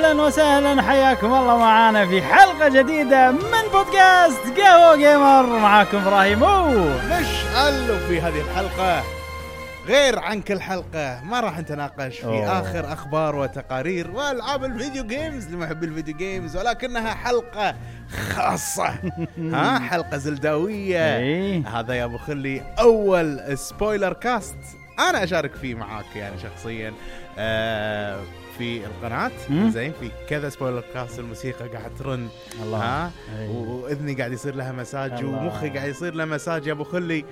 أهلا وسهلا، حياكم الله معانا في حلقة جديدة من بودكاست قهوة جيمر. معاكم إبراهيم مشعل. وفي هذه الحلقة غير عن كل حلقة ما راح نتناقش في آخر أخبار وتقارير وألعاب الفيديو جيمز لمحبي الفيديو جيمز، ولكنها حلقة خاصة. حلقة زلداوية. هذا يا أبو خلي أول سبويلر كاست أنا أشارك فيه معاك يعني شخصيا في القناة. زين، في كذا سبويلر كاست الموسيقى قاعد ترن الله، وإذني قاعد يصير لها مساج ومخي قاعد يصير له مساج يا أبو خلي،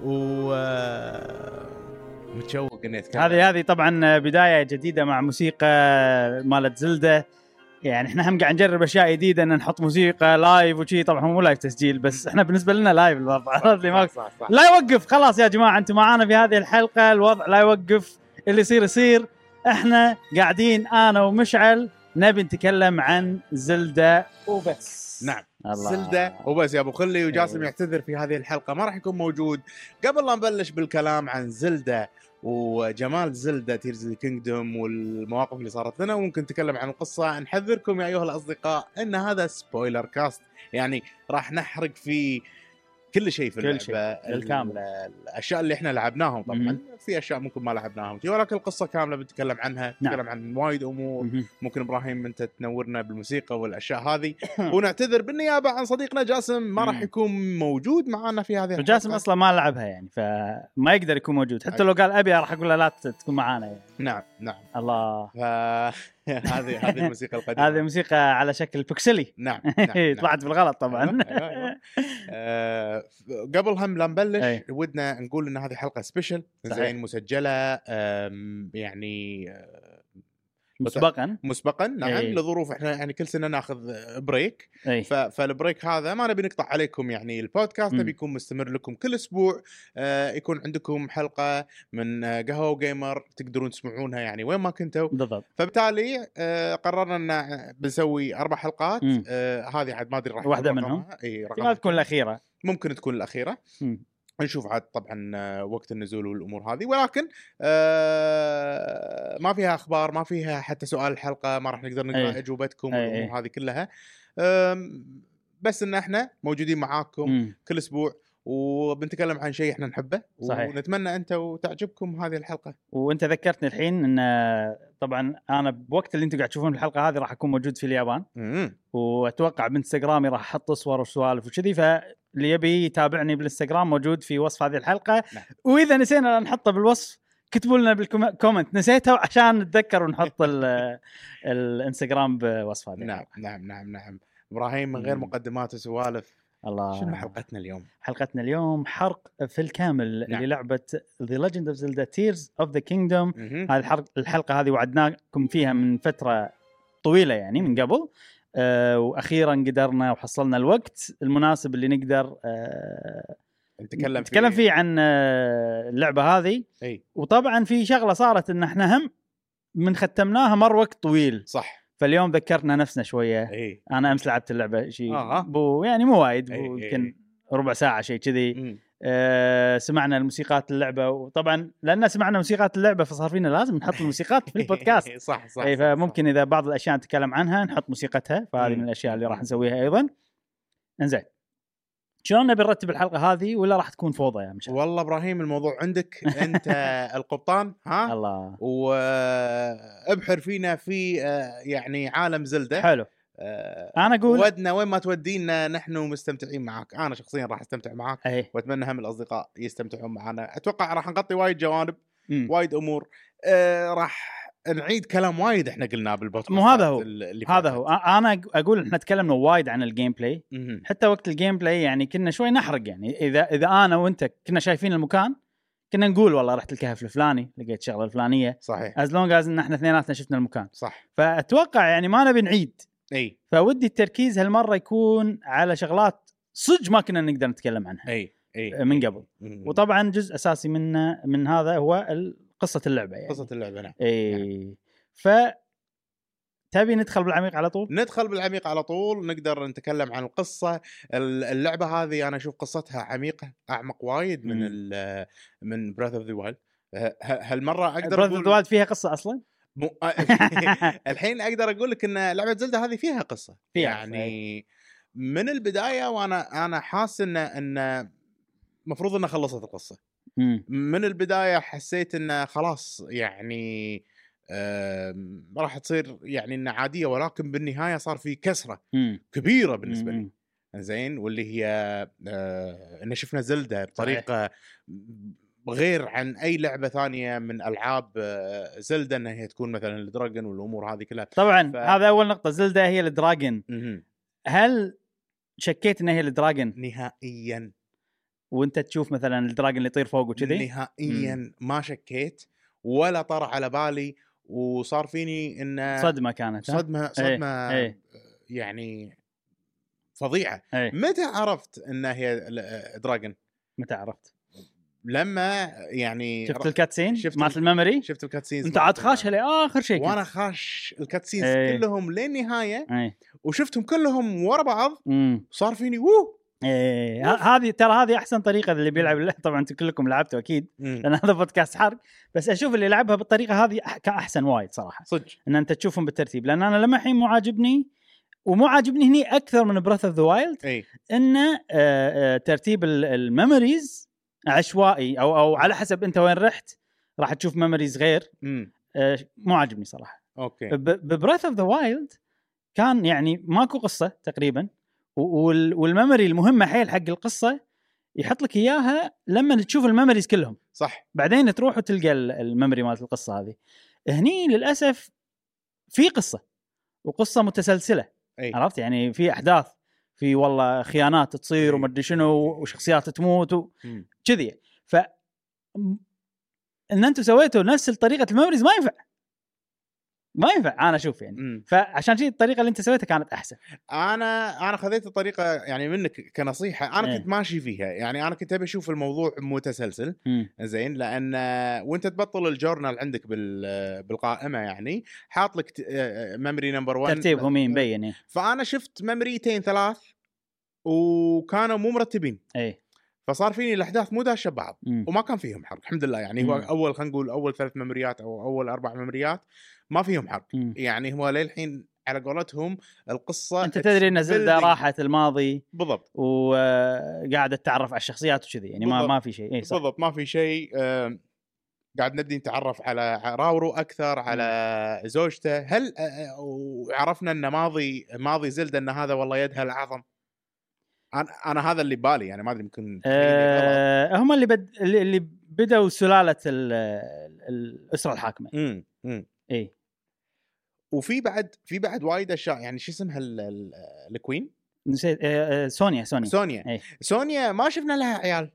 متشوق اني اتكلم. هذه طبعا بدايه جديده مع موسيقى مالت زلدة. يعني احنا هم قاعد نجرب اشياء جديده، ان نحط موسيقى لايف وشي. طبعا مو لايف تسجيل، بس احنا بالنسبه لنا لايف الوضع لا يوقف. خلاص يا جماعه، انتم معانا في هذه الحلقه، الوضع لا يوقف، اللي يصير. احنا قاعدين انا ومشعل نبي نتكلم عن زلدة وبس. نعم، زلدة وبس يا ابو خلي. وجاسم يعتذر في هذه الحلقه ما راح يكون موجود. قبل لا نبلش بالكلام عن زلدة وجمال زلدة تيرز كينجدوم والمواقف اللي صارت لنا، وممكن نتكلم عن القصه، نحذركم يا ايها الاصدقاء ان هذا سبويلر كاست، يعني راح نحرق في كل شيء في اللعبة الكاملة، الأشياء اللي إحنا لعبناهم. طبعاً في أشياء ممكن ما لعبناهم، ولكن القصة كاملة بنتكلم عنها. نتكلم عن وايد أمور. ممكن إبراهيم أنت تنورنا بالموسيقى والأشياء هذه. ونعتذر بالنيابة عن صديقنا جاسم، ما راح يكون موجود معنا في هذه الحلقة. جاسم أصلاً ما لعبها يعني، فما يقدر يكون موجود. حتى لو قال أبي راح أقول له لا تكون معانا يعني. نعم الله. هذه الموسيقى القديمة. هذه موسيقى على شكل بوكسلي. نعم. طلعت بالغلط طبعا. قبل هم لا نبلش ودنا نقول ان هذه حلقة سبيشل زين مسجلة يعني مسبقا. نعم. لظروف احنا يعني كل سنة ناخذ بريك. فالبريك هذا ما نبي نقطع عليكم يعني البودكاست. نبي يكون مستمر لكم كل اسبوع. يكون عندكم حلقة من قهوة جيمر تقدرون تسمعونها يعني وين ما كنتوا بالضبط. فبالتالي قررنا ان بنسوي 4 حلقات. هذه عاد ما ادري راح واحدة منهم ما تكون الأخيرة، ممكن تكون الأخيرة. نشوف عاد طبعا وقت النزول والأمور هذه، ولكن ما فيها أخبار، ما فيها حتى سؤال الحلقة، ما راح نقدر نقرأ أجوبتكم والأمور هذه كلها. بس إن إحنا موجودين معاكم كل أسبوع وبنتكلم عن شيء إحنا نحبه. صحيح. ونتمنى أنتوا تعجبكم هذه الحلقة. وأنت ذكرتني الحين إن طبعا أنا بوقت اللي أنتوا قاعد تشوفون الحلقة هذه راح أكون موجود في اليابان. وأتوقع بإنستغرامي راح أحط صور وسوالف وكذي، اللي يبي يتابعني بالانستغرام موجود في وصف هذه الحلقة. وإذا نسينا نحطه بالوصف كتبوا لنا بالكومنت نسيته عشان نتذكر ونحط الانستغرام بوصف هذه. نعم. إبراهيم من غير مقدمات وسوالف، الله. شنو حلقتنا اليوم؟ حلقتنا اليوم حرق في الكامل للعبة The Legend of Zelda Tears of the Kingdom. هذه الحلقة هذه وعدناكم فيها من فترة طويلة يعني من قبل. واخيرا قدرنا وحصلنا الوقت المناسب اللي نقدر نتكلم فيه عن اللعبه هذه. وطبعا في شغله صارت ان احنا هم من ختمناها مر وقت طويل، صح؟ فاليوم ذكرنا نفسنا شويه. انا امس لعبت اللعبه شيء يعني مو وايد، يمكن ربع ساعه شيء كذي. سمعنا الموسيقات اللعبة، وطبعا لأن سمعنا موسيقات اللعبة فصار فينا لازم نحط الموسيقات في البودكاست. صح. فممكن إذا بعض الأشياء نتكلم عنها نحط موسيقتها، فهذه من الأشياء اللي راح نسويها أيضا. انزين، شلون نبي نرتب الحلقة هذه ولا راح تكون فوضى يا مشعل؟ والله إبراهيم الموضوع عندك أنت القبطان. الله. وابحر فينا في يعني عالم زلدة. حلو. انا اقول ودنا وين ما تودينا نحن مستمتعين معاك. انا شخصيا راح استمتع معاك. واتمنى هم الاصدقاء يستمتعون معنا. اتوقع راح نغطي وايد جوانب، وايد امور. راح نعيد كلام وايد احنا قلناه بالبودكاست. مو هذا هو انا اقول احنا تكلمنا وايد عن الجيم بلاي. حتى وقت الجيم بلاي يعني كنا شوي نحرق. يعني اذا انا وانت كنا شايفين المكان كنا نقول والله رحت الكهف الفلاني لقيت شغله الفلانيه. صحيح. از لونج از ان احنا اثنيناتنا شفنا المكان. صح. فاتوقع يعني ما نبي نعيد. فودي التركيز هالمرة يكون على شغلات صدق ما كنا نقدر نتكلم عنها من قبل. وطبعا جزء أساسي من هذا هو قصة اللعبة يعني. قصة اللعبة. نعم. تبي ندخل بالعميق على طول؟ ندخل بالعميق على طول. نقدر نتكلم عن القصة. اللعبة هذه أنا أشوف قصتها عميقة، أعمق وايد من Breath of the Wild. هالمرة أقدر Breath of the Wild فيها قصة أصلا؟ الحين اقدر اقول لك ان لعبه زلدة هذه فيها قصه فيها يعني من البدايه، وانا حاسس ان المفروض انها خلصت القصه. من البدايه حسيت انه خلاص يعني راح تصير يعني انها عاديه، ولكن بالنهايه صار في كسره كبيره بالنسبه لي. زين، واللي هي ان شفنا زلدة بطريقه غير عن اي لعبه ثانيه من العاب زلدة، انها هي تكون مثلا الدراجون والامور هذه كلها. طبعا هذا اول نقطه، زلدة هي الدراجون. هل شكيت انها هي الدراجون نهائيا؟ وانت تشوف مثلا الدراجون اللي يطير فوق وكذي؟ نهائيا ما شكيت ولا طرى على بالي، وصار فيني ان صدمه كانت. صدمه ايه. يعني فظيعه. ايه. متى عرفت انها هي دراجون؟ متى عرفت؟ لما يعني شفت الكاتسين مالت الميموري، شفت الكاتسينز، انت عاد خاش لاخر شيء، وانا خاش الكاتسينز كلهم للنهايه، وشفتهم كلهم ورا بعض. صار فيني هذه ترى هذه احسن طريقه اللي بيلعب. طبعا انتم كلكم لعبتوا اكيد لان هذا بودكاست حرق، بس اشوف اللي لعبها بالطريقه هذه كاحسن وايد صراحه صدق، ان انت تشوفهم بالترتيب. لان انا لما الحين مو عاجبني، ومو عاجبني هني اكثر من براث اوف ذا وايلد، ان ترتيب الميموريز عشوائي او على حسب انت وين رحت راح تشوف ميموريز غير. مو عاجبني صراحه. اوكي. ببراث اوف ذا وايلد كان يعني ماكو قصه تقريبا، والميموري المهمه حيل حق القصه يحط لك اياها لما تشوف الميموريز كلهم، صح. بعدين تروح وتلقى الميموري مالت القصه هذه. هني للاسف في قصه، وقصه متسلسله. عرفت يعني في احداث، في والله خيانات تصير وما ادري شنو، وشخصيات تموت وكذي. ف ان انتم سويتوا نفس الطريقه الميموريز ما ينفع انا اشوف يعني. فعشان شيء الطريقه اللي انت سويتها كانت احسن. انا خذيت الطريقه يعني منك كنصيحه، انا كنت ماشي فيها يعني. انا كنت ابي اشوف الموضوع متسلسل. زين، لان وانت تبطل الجورنال عندك بالقائمه يعني حاط لك ميموري نمبر 1 ترتيبهم مبين. فانا شفت ميموريتين ثلاث وكانوا مو مرتبين. فصار فيني الاحداث مو داشه بعض وما كان فيهم حرق. الحمد لله يعني. هو اول خلينا نقول اول 3 ميموريات او اول 4 ميموريات ما فيهم حرق. يعني هو للحين على قولتهم القصه انت تدري ان زلدة راحت الماضي بالضبط، وقاعده تتعرف على الشخصيات وكذي يعني. ما في شيء. صح بالضبط، ما في شيء. قاعد نبدي نتعرف على راورو اكثر، على زوجته. هل وعرفنا ان ماضي زلدة ان هذا والله يدها العظم. انا هذا اللي بالي يعني، ما ادري يمكن هم اللي بدأوا سلالة الأسرة الحاكمة. اي. وفي بعد وايد اشياء يعني. شو اسمها الكوين؟ نسيت. سونيا. سونيا ما شفنا لها عيال.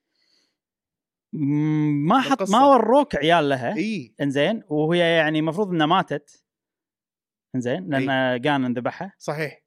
ما وروك عيال لها. انزين، وهي يعني المفروض انها ماتت. انزين، لان كان انذبحها. صحيح.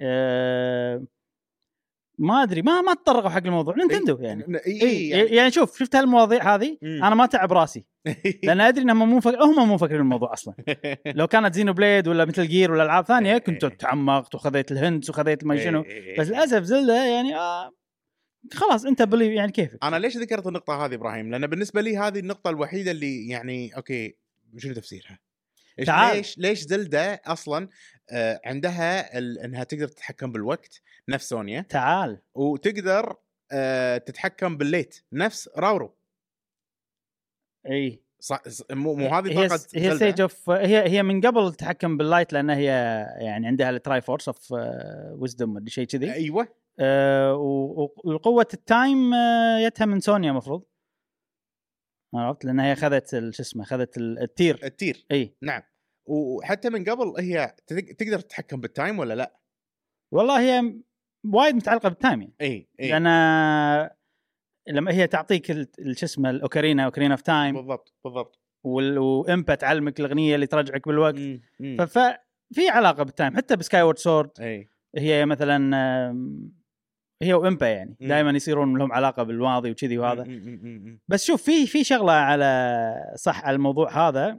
ما ادري، ما تطرقوا حق الموضوع نينتندو يعني. يعني شفت هالمواضيع هذه انا ما تعب راسي لان ادري انهم هم مو فاكرين الموضوع اصلا. لو كانت زينو بليد ولا مثل جير ولا العاب ثانيه كنت تعمقت وخذيت الهنتس وخذيت ما شنو. بس للاسف زلدة يعني خلاص انت بلي يعني كيفك. انا ليش ذكرت النقطه هذه ابراهيم؟ لان بالنسبه لي هذه النقطه الوحيده اللي يعني اوكي شنو تفسيرها؟ ليش زلدة اصلا عندها انها تقدر تتحكم بالوقت نفس سونيا، تعال، وتقدر تتحكم بالليت نفس راورو. اي مو هذه طاقه هي ستيج اوف. هي من قبل تتحكم باللايت لان هي يعني عندها التراي فورس اوف ويزدم ولا شيء كذي. ايوه. وقوه التايم يتها من سونيا مفروض. عرفت لان هي اخذت شو اسمه، اخذت التير. اي نعم. وحتى من قبل هي تقدر تتحكم بالتايم ولا لا؟ والله هي وايد متعلقه بالتايم يعني. اي لان لما هي تعطيك شو اسمه الاوكارينا اوف تايم. بالضبط. وامبا تعلمك الاغنيه اللي ترجعك بالوقت. ففي علاقه بالتايم. حتى بسكاي وورد سورد هي مثلا هي وامبا يعني دائما يصيرون لهم علاقه بالماضي وكذي وهذا. بس شوف في شغله على صح على الموضوع هذا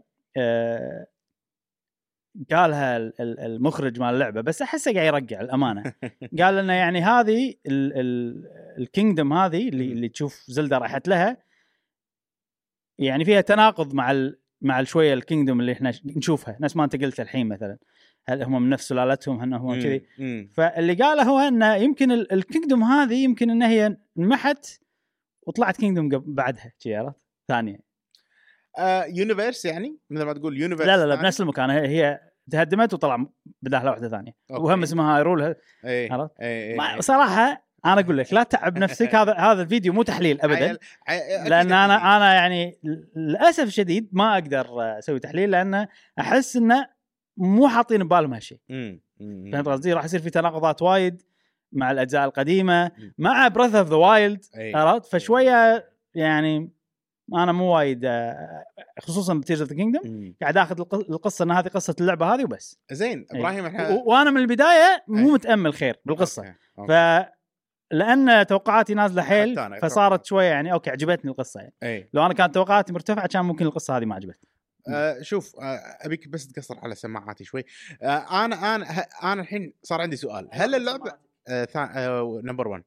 قالها المخرج مال اللعبه، بس احسه قاعد يرجع الامانه. قال لنا يعني هذه الكينجدم هذه اللي تشوف زلدة راحت لها يعني فيها تناقض مع شويه الكينجدوم اللي احنا نشوفها، ناس ما انت قلت الحين مثلا هل هم من نفس سلالتهم هل هم كذي. فاللي قاله هو انه يمكن الكينجدوم هذه يمكن ان هي انمحت وطلعت كينجدوم بعدها عرفت ثانيه. يونيفرس يعني مثل ما تقول يونيفرس. لا بنفس المكان، هي تهدمت وطلع بداخلها واحده ثانيه وهم اسمها هايرول. عرفت؟ صراحه انا اقول لك لا تعب نفسك، هذا الفيديو مو تحليل ابدا، لان انا يعني للاسف الشديد ما اقدر اسوي تحليل، لان احس انه مو حاطين ببالهم هالشيء. فهمت قصدي؟ راح يصير في تناقضات وايد مع الاجزاء القديمه مع بريث اوف ذا وايلد، عرفت؟ فشويه يعني انا مو وايد خصوصا بتيرز اوف ذا كينجدوم قاعد اخذ القصه ان هذه قصه اللعبه هذه وبس. زين ابراهيم احنا وانا من البدايه مو متامل خير بالقصه. لان توقعاتي نازله حيل فصارت شويه يعني اوكي عجبتني القصه يعني. لو انا كانت توقعاتي مرتفعه كان ممكن القصه هذه ما عجبتني. شوف ابيك بس تقصر على سماعاتي شوي. انا الحين صار عندي سؤال. هل اللعبه نمبر 1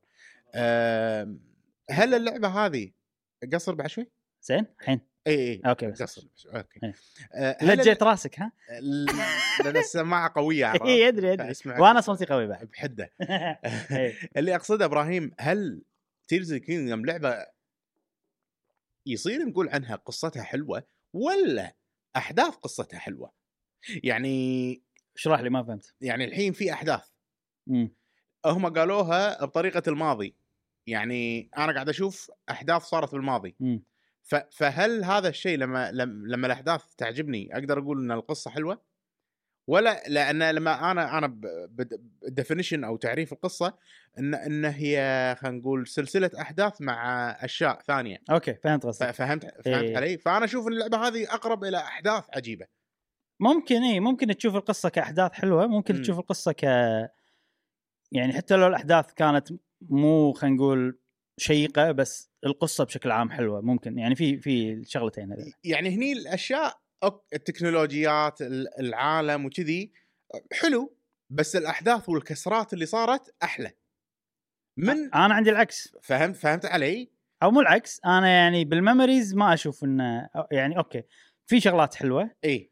هل اللعبه هذه قصر بعد شوي زين الحين اي اوكي قصر اوكي لجيت راسك ها لان السماعه قويه اي ادري وانا صوتي قوي بعد بحده. اللي اقصده ابراهيم، هل تيرز كينجدم لعبه يصير نقول عنها قصتها حلوه ولا احداث قصتها حلوه؟ يعني اشرح لي ما فهمت. يعني الحين في احداث هم قالوها بطريقه الماضي، يعني انا قاعد اشوف احداث صارت بالماضي. فهل هذا الشيء لما الاحداث تعجبني اقدر اقول ان القصه حلوه، ولا لان لما انا بالديفينيشن او تعريف القصه ان هي خلينا نقول سلسله احداث مع اشياء ثانيه. اوكي فهمت قصدك. فهمت علي؟ فانا اشوف اللعبه هذه اقرب الى احداث عجيبه. ممكن تشوف القصه كاحداث حلوه، ممكن تشوف القصه يعني حتى لو الاحداث كانت مو خلينا نقول شيقه بس القصه بشكل عام حلوه. ممكن يعني في الشغلتين هذه. يعني هني الاشياء التكنولوجيات العالم وكذي حلو، بس الاحداث والكسرات اللي صارت احلى. انا عندي العكس. فهمت علي؟ او مو العكس، انا يعني بالميموريز ما اشوف انه يعني اوكي في شغلات حلوه. اي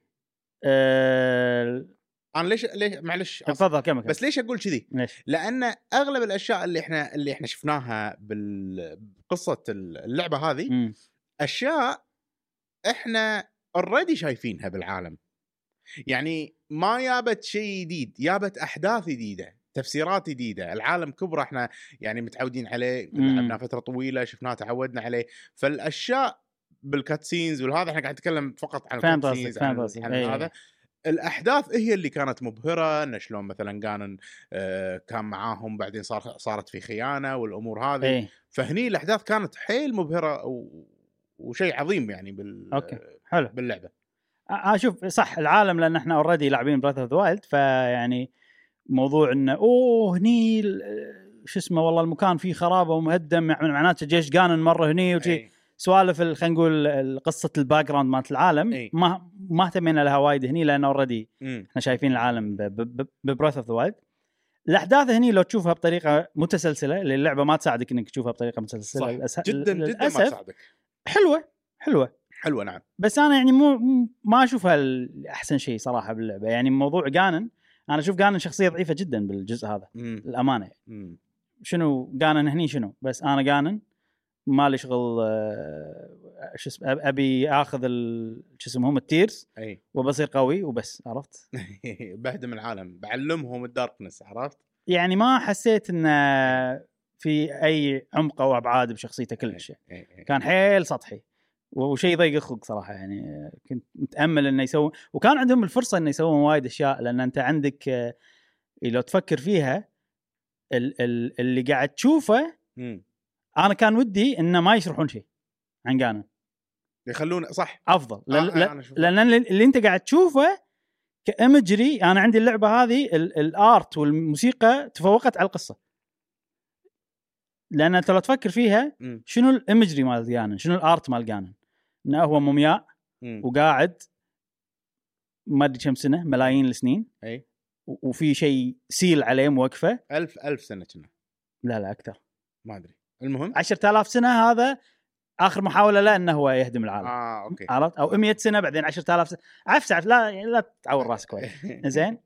انا ليش معلش تفضل كمل. بس ليش اقول كذي؟ لان اغلب الاشياء اللي احنا شفناها بالقصه اللعبه هذه اشياء احنا اوريدي شايفينها بالعالم، يعني ما يابت شيء جديد، يابت احداث جديده، تفسيرات جديده. العالم كبره احنا يعني متعودين عليه، لعبنا فتره طويله شفناه تعودنا عليه. فالاشياء بالكاتسينز والهذا احنا قاعد نتكلم فقط عن الكاتسينز عن هذا. الاحداث هي اللي كانت مبهره، ان شلون مثلا كان معاهم بعدين صارت في خيانه والامور هذه. فهني الاحداث كانت حيل مبهره وشيء عظيم يعني اوكي حلو باللعبه. اشوف صح العالم، لان احنا اوريدي لاعبين براذر اوف ذا وايلد، فيعني موضوع انه هني شو اسمه والله المكان فيه خرابه ومهدم، معناته جيش جانن مره هني وشي سوالف خلينا نقول قصه الباك جراوند مالت العالم ما اهتمينا لها وايد هني، لان اوريدي احنا شايفين العالم ببراذر اوف ذا وايلد. الاحداث هني لو تشوفها بطريقه متسلسله، اللعبه ما تساعدك انك تشوفها بطريقه متسلسله جدا ما تساعدك. حلوه نعم، بس انا يعني ما اشوفها احسن شيء صراحه باللعبه. يعني موضوع جانن، انا اشوف جانن شخصيه ضعيفه جدا بالجزء هذا الامانه. شنو جانن هني شنو؟ بس انا جانن مالي شغل شو اسمه، ابي اخذ شو اسمهم التيرز وبصير قوي وبس، عرفت؟ بهدم العالم، بعلمهم الداركنس، عرفت؟ يعني ما حسيت ان في اي عمق او ابعاد بشخصيته كلش، كان حيل سطحي وشيء يضيق الخلق صراحه. يعني كنت متامل انه يسوون، وكان عندهم الفرصه انه يسوون وايد اشياء، لان انت عندك لو تفكر فيها اللي قاعد تشوفه انا كان ودي انه ما يشرحون شيء عن جانن، يخلون صح افضل. لان اللي انت قاعد تشوفه كإيمجري، انا عندي اللعبه هذه الارت والموسيقى تفوقت على القصه. لان انت لو تفكر فيها شنو الإيمجري مال جانن، شنو الارت مال جانن، انه هو مومياء وقاعد ما ادري كم سنه، ملايين السنين، وفي شيء سيل عليه موقفه 1000 سنه كنا. لا اكثر، ما ادري، المهم 10,000 سنه. هذا اخر محاوله له انه هو يهدم العالم. اوكي عرفت؟ او 100 سنه بعدين 10,000 سنه. عفس لا تعور راسك وين. زين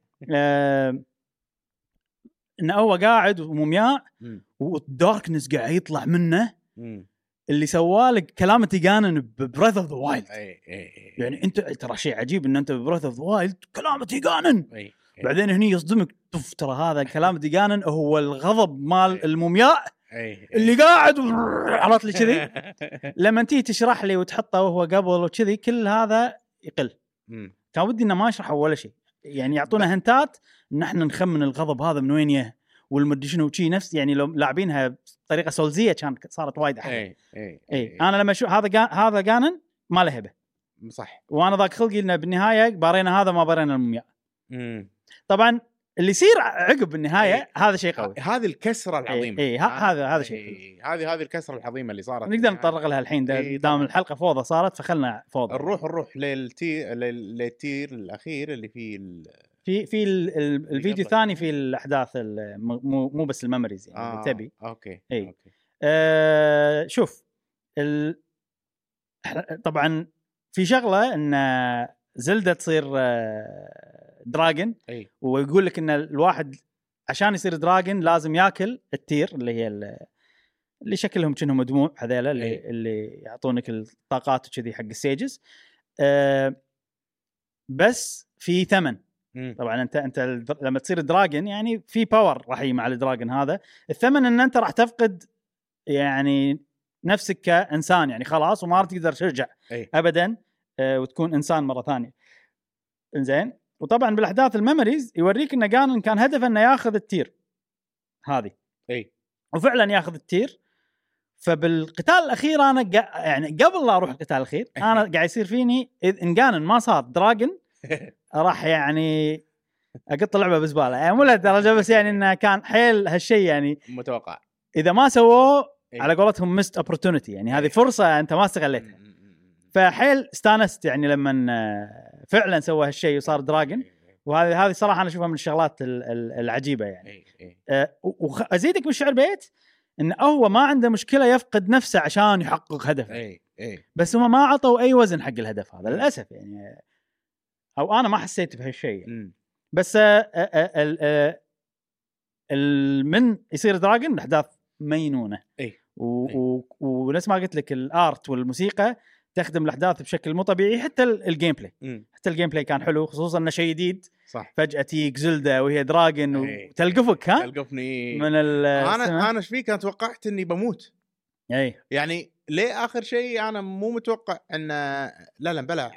انه هو قاعد ومومياء والداركنس قاعد يطلع منه. اللي سوالك كلامتي جانن ببريث اوف ذا وايلد. يعني انت ترى شيء عجيب ان انت ببريث اوف ذا وايلد كلامتي جانن. بعدين هني يصدمك ترى هذا كلامتي جانن هو الغضب مال المومياء اللي قاعد عرفت لي كذي. لما تيجي تشرح لي وتحطه وهو قبل وكذي كل هذا يقل. كان ودي انه ما يشرحوا ولا شيء، يعني يعطونا هنتات ان احنا نخمن الغضب هذا من وين يه والمدري شنو شيء نفس، يعني لو لاعبينها بطريقه سولزيه كانت صارت وايد احلى. انا لما اشوف هذا جانن ما له هبه صح، وانا ذاك خلقي لنا بالنهايه بارينا هذا ما بارينا المومياء. طبعا اللي يصير عقب النهايه هذا شيء قوي، هذه الكسره العظيمه. هذا شيء هذه الكسره العظيمه اللي صارت. نقدر نتطرق لها الحين دام الحلقه فوضى صارت فخلنا فوضى. نروح للتير الاخير اللي فيه في الفيديو الثاني في الاحداث مو بس الميموريز يعني تبي. اوكي شوف طبعا في شغله ان زلدة تصير دراجن، ويقول لك ان الواحد عشان يصير دراجن لازم ياكل التير اللي هي اللي شكلهم كأنهم دموع هذيلا اللي يعطونك الطاقات وكذي حق السيجز. بس في ثمن. طبعا انت لما تصير دراجن يعني في باور راح يجي مع الدراجن هذا. الثمن ان انت راح تفقد يعني نفسك كإنسان، يعني خلاص وما راح تقدر ترجع ابدا وتكون انسان مره ثانيه. انزين، وطبعا بالاحداث الميموريز يوريك ان جانن كان هدفه انه ياخذ التير هذه وفعلا ياخذ التير. فبالقتال الاخير انا يعني قبل لا اروح القتال الاخير انا قاعد يصير فيني ان جانن ما صار دراجن راح يعني اقط اللعبه بزباله، يعني مو لهالدرجه بس يعني انه كان حيل هالشيء يعني متوقع اذا ما سووه على قولتهم ميست اوبورتونيتي، يعني هذه فرصه انت ما استغلتها. فحيل استانست يعني لما فعلا سوى هالشيء وصار دراجن، وهذه صراحه انا اشوفها من الشغلات العجيبه يعني. وازيدك بالشعر بيت انه هو ما عنده مشكله يفقد نفسه عشان يحقق هدفه. بس هم ما عطوا اي وزن حق الهدف هذا للاسف يعني، او انا ما حسيت بهالشيء. بس من يصير دراجن الاحداث مينونه ونفس ما قلت لك الارت والموسيقى تخدم الاحداث بشكل مو طبيعي. حتى الجيم بلاي حتى الجيم بلاي كان حلو، خصوصا انه شيء جديد. صح، فجاه تيك زلدة وهي دراجن وتلقفك تلقفني من انا ايش فيك؟ انا توقعت اني بموت. يعني ليه اخر شيء انا مو متوقع ان لا بلا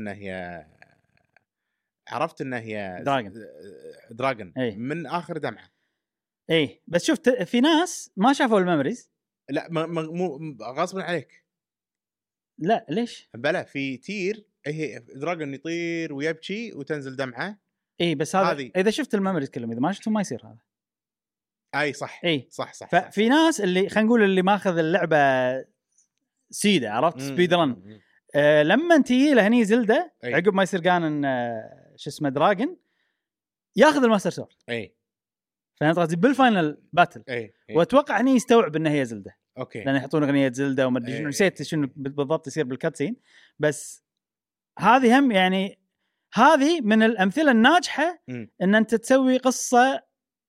عرفت انه هي دراجن من اخر دمعه. بس شفت في ناس ما شافوا الميموريز. لا مو غصب عليك. لا ليش؟ بلا في تير هي دراجون يطير ويبكي وتنزل دمعه. بس هذا اذا شفت الميموريز كلهم، اذا ما شفتهم ما يصير هذا. صح. صح. ففي ناس اللي خلينا نقول اللي ماخذ اللعبه سيده، عرفت سبيد رن. لما تجي له هني زلدة عقب ما يصير كان شو اسمه دراجن ياخذ الماستر سورد. فانت قصدي بالفاينل باتل. واتوقع هني يستوعب انها هي زلدة. لان يحطون اغنيه زلدة وما ادري شنو، نسيت شنو بالضبط يصير بالكاتسين. بس هذه هم يعني هذه من الامثله الناجحه ان انت تسوي قصه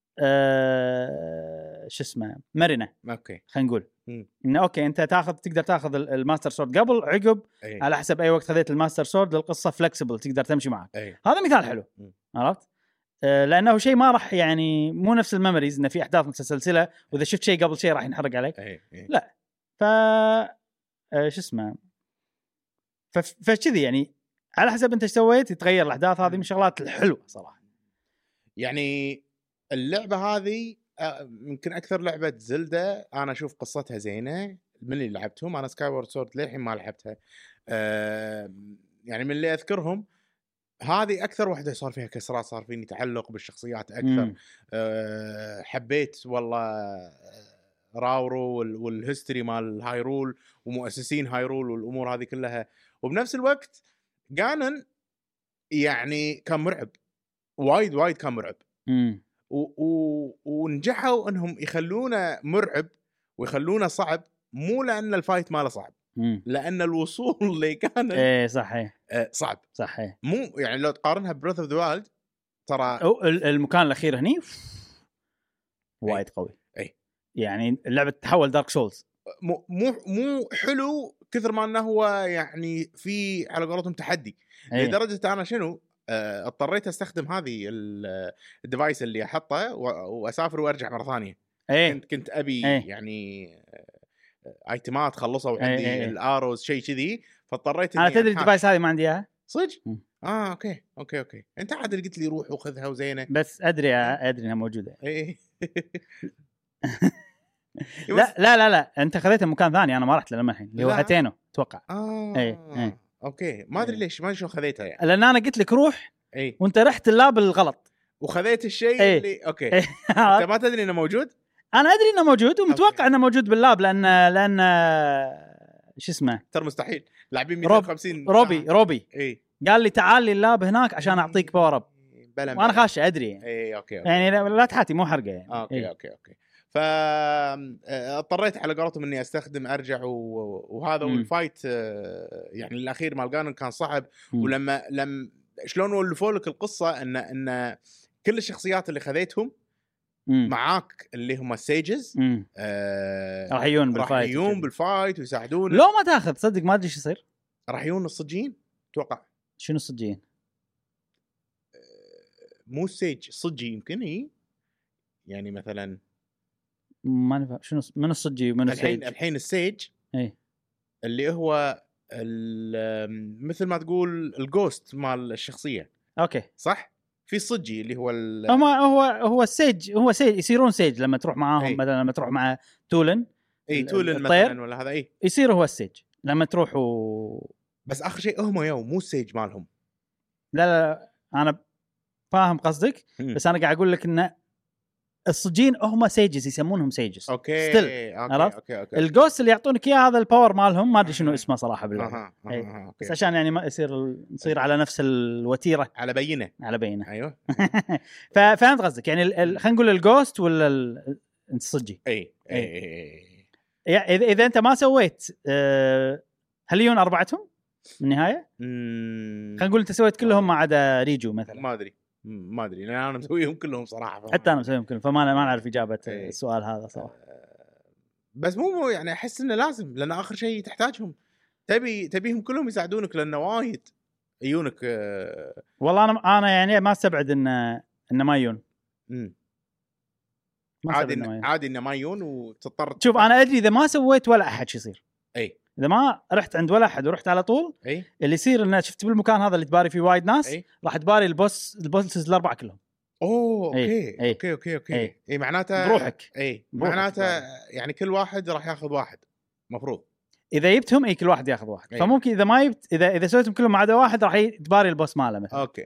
شو اسمه مرنه. خلينا نقول انه انت تقدر تاخذ الماستر سورد قبل عقب على حسب اي وقت خذيت الماستر سورد القصه فلكسبل تقدر تمشي معك. هذا مثال حلو. عرفت؟ لانه شيء ما راح يعني مو نفس الميموريز انه في احداث متسلسله واذا شفت شيء قبل شيء راح ينحرق عليك. لا شو اسمه فكذي يعني على حسب انت ايش سويت يتغير الاحداث. هذه من الشغلات الحلوه صراحه. يعني اللعبه هذه يمكن اكثر لعبه زلدة انا اشوف قصتها زينه من اللي لعبتهم. انا سكاي وورد سورد للحين ما لعبتها. يعني من اللي اذكرهم هذه اكثر واحده صار فيها كسرات، صار فيني تعلق بالشخصيات اكثر. حبيت والله راورو والهيستوري مال هايرول ومؤسسين هايرول والامور هذه كلها. وبنفس الوقت جانن يعني كان مرعب وايد كان مرعب. ونجحوا انهم يخلونه مرعب ويخلونه صعب، مو لان الفايت ماله صعب، لان الوصول اللي كان ايه صحيح صعب صحيح. مو يعني لو تقارنها ببريث اوف ذا وايلد ترى المكان الاخير هني وايد قوي. اي يعني اللعبه تحول دارك سولز. مو حلو كثر ما انه هو يعني في على قولتهم تحدي. لدرجه انا شنو اضطريت استخدم هذه الديفايس اللي احطه واسافر وارجع مره ثانيه. كنت ابي يعني ايتمات خلصوا وعندي الاروز شيء كذي، فاضطريت انا تدري الديفايس هذه ما عندي اياها صدق. اوكي انت عاد قلت لي روح وخذها وزينه، بس ادري انها موجوده. اي لا انت خذيتها مكان ثاني، انا ما رحت لما الحين اللي هو هاتينو اتوقع. اوكي ما ادري ليش ما شلون خذيتها يعني، لان انا قلت لك روح وانت رحت اللاب الغلط وخذيت الشيء اللي اوكي انت ما تدري انه موجود. انا ادري انه موجود ومتوقع انه موجود باللاب لان شو اسمه ترى مستحيل لاعبين 250 روبي قال لي تعال لي اللاب هناك عشان اعطيك باور اب، وانا خاش ادري يعني. اوكي يعني لا تحاتي مو حرقه يعني. اوكي فاضطريت على قولتهم اني استخدم ارجع وهذا والفايت يعني الاخير مال جانون كان صعب. ولما شلون ولفوا لك القصه ان كل الشخصيات اللي خذيتهم معاك اللي هم السيجز راح يجون بالفايت ويساعدون. لو ما تاخذ صدق ما ادري ايش يصير. راح يجون الصجين اتوقع. شنو الصجين؟ مو السيج الصجي يمكن يعني مثلا ما نفهم شنو من الصجي ومن السيج. الحين السيج اللي هو مثل ما تقول الجوست مال الشخصيه. اوكي صح. في الصجي اللي هو هو السيج، هو سيج يصيرون سيج لما تروح معاهم. مثلا لما تروح مع تولن تولن مثلا ولا هذا يصير هو السيج لما تروح بس اخر شيء هم مو السيج مالهم. لا انا فاهم قصدك بس انا قاعد اقول لك ان الصجين هم سيجز يسمونهم سيجز. اوكي اوكي الجوست اللي يعطونك اياه هذا الباور مالهم ما ادري شنو اسمه صراحه بالله. بس عشان يعني ما نصير على نفس الوتيره على بينه ايوه فهمت قصدك يعني خلينا نقول الجوست ولا الصجي. اذا انت ما سويت هل يجون اربعتهم بالنهايه؟ خلينا نقول انت سويت كلهم ما عدا ريجو مثلا. ما ادري لان انا مسويهم كلهم صراحه. حتى انا مسويهم كلهم فما نعرف اجابه السؤال هذا صراحه. بس مو يعني احس انه لازم لان اخر شيء تحتاجهم تبيهم كلهم يساعدونك لانه وايد يجونك. والله انا يعني ما استبعد ان ما يجون. عادي انه ما يجون وتضطر. شوف انا ادري اذا ما سويت ولا احد شو يصير. اذا ما رحت عند ولا احد ورحت على طول اللي يصير انه شفت بالمكان هذا اللي تباري فيه وايد ناس راح تباري البوسز الاربعه كلهم. اوكي معناته بروحك. معناته يعني كل واحد راح ياخذ واحد مفروض. اذا جبتهم كل واحد ياخذ واحد. فممكن اذا ما جبت اذا سويتهم كلهم ما عدا واحد راح تباري البوس ماله مثلا. اوكي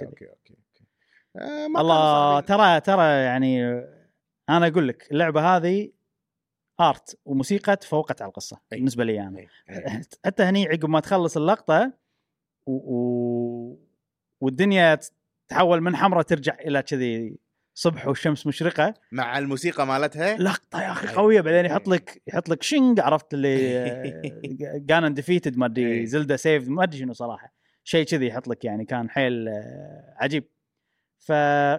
الله ترى يعني انا اقول لك اللعبه هذه ارت وموسيقى تفوقت على القصه بالنسبه لي انا. حتى هني عقب ما تخلص اللقطه والدنيا تحول من حمراء ترجع الى كذي صبح والشمس مشرقه مع الموسيقى مالتها لقطه يا اخي قويه. بعدين يحط لك شينج عرفت اللي كان ديفيتد ما ادري زلدا سيف ما ادري شنو صراحه شيء كذي يحط لك يعني كان حيل عجيب. ف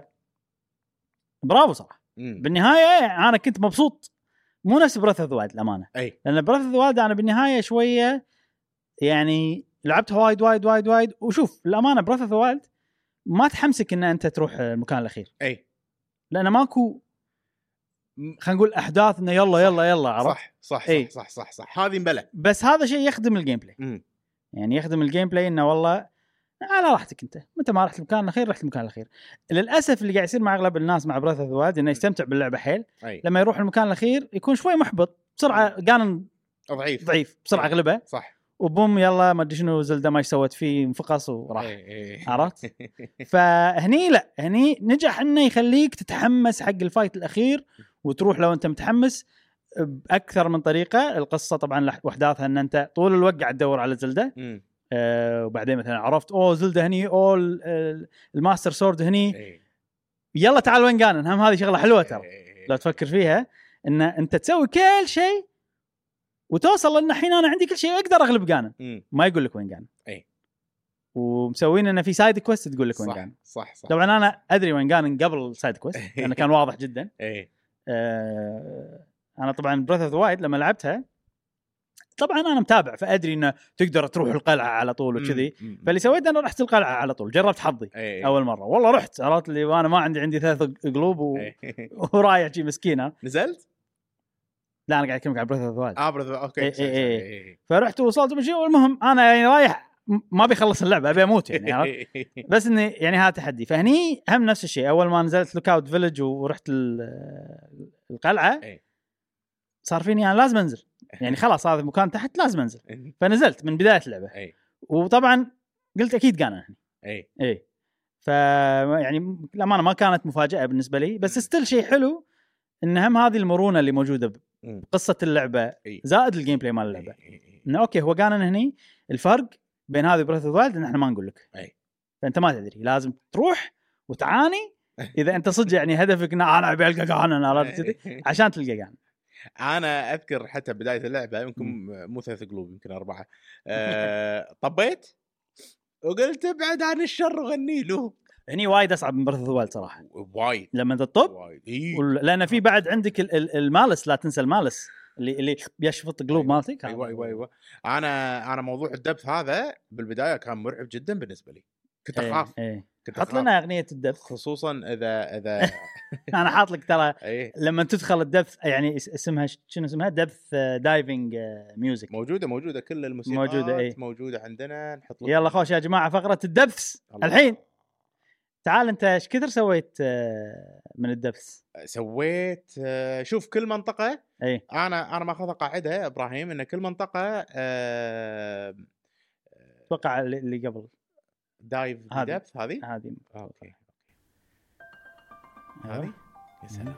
برافو صراحه. بالنهايه انا كنت مبسوط مو نفس بريث اوف ذا وايلد الامانه. لان بريث اوف ذا وايلد انا بالنهايه شويه يعني لعبتها وايد وشوف الامانه بريث اوف ذا وايلد ما تحمسك ان انت تروح المكان الاخير. لان ماكو خلينا نقول احداث انه يلا عرفت. صح هذه مبلى. بس هذا شيء يخدم الجيم بلاي. يعني يخدم الجيم بلاي انه والله على راحتك انت ما رحت المكان الاخير رحت المكان الاخير. للاسف اللي قاعد يصير مع اغلب الناس مع بريث اوف ذا وايلد انه يستمتع باللعبه حيل لما يروح المكان الاخير يكون شوي محبط بسرعه كان ضعيف بسرعه غلبه صح وبوم يلا ما ادري شنو زلده ما سوت فيه انفقص وراح. عرفت. فهني لا هني نجح انه يخليك تتحمس حق الفايت الاخير وتروح لو انت متحمس باكثر من طريقه. القصه طبعا واحداثها ان انت طول الوقت قاعد تدور على زلده. وبعدين مثلا عرفت زلده هني الماستر سورد هني يلا تعال وين كان. هم هذه شغله حلوه ترى لو تفكر فيها ان انت تسوي كل شيء وتوصل ان الحين انا عندي كل شيء اقدر اغلب جانن. ما يقول لك وين جانن. اي ومسوين انه في سايد كويست تقول لك وين جانن. صح. طبعا انا ادري وين جانن قبل السايد كويست لانه كان واضح جدا. اي انا طبعا بريث اوف ذا وايلد لما لعبتها طبعا انا متابع فادري انه تقدر تروح القلعه على طول وكذي. فاللي سويته انا رحت القلعه على طول جربت حظي. اول مره والله رحت عرفت لي وانا ما عندي 3 قلوب ورايح شي مسكينه. نزلت لا انا قاعد اكلمك عن بريث اوف ذا وايلد. اوكي. فرحت ووصلت ومشي. والمهم انا يعني رايح ما بيخلص اللعبه ابي اموت يعني بس اني يعني هذا تحدي. فهني هم نفس الشيء اول ما نزلت لوك اوت فيلج ورحت القلعه صار فيني انا لازم انزل يعني خلاص هذا المكان تحت لازم انزل. فنزلت من بدايه اللعبه. وطبعا قلت اكيد كان اي ف يعني للامانه ما كانت مفاجاه بالنسبه لي بس ستيل شيء حلو ان هم هذه المرونه اللي موجوده بقصه اللعبه زائد الجيم بلاي مال اللعبه. انه اوكي هو كان هني الفرق بين هذه بريث اوف ذا وايلد ان احنا ما نقول لك فانت ما تدري لازم تروح وتعاني اذا انت صدق يعني هدفك ان انا ابي القى قانون عرفت كذي عشان تلقى قانون. انا اذكر حتى بدايه اللعبه يمكن مو 3 قلوب يمكن 4 طبيت وقلت ابعد عن الشر وغني له. هني وايد اصعب من بريث اوف ذا وايلد صراحه وايد لما تطب لان في بعد عندك المالس لا تنسى المالس اللي بيشفط قلوب مالتك. ايوه انا موضوع الدبث هذا بالبدايه كان مرعب جدا بالنسبه لي. كنت اخاف. كنت حط لنا اغنيه الدبث خصوصا اذا انا حاط لك ترى لما تدخل الدبث يعني اسمها شنو اسمها دبث دايفنج ميوزك موجوده كل الموسيقى موجوده عندنا. نحط لك يلا خوش يا جماعه فقره الدبث الحين. تعال انت ايش كثر سويت من الدبث؟ سويت شوف كل منطقه انا ماخذ قاعده ابراهيم ان كل منطقه اتوقع اللي قبل دايف دبث هذه اوكي هذه يا سلام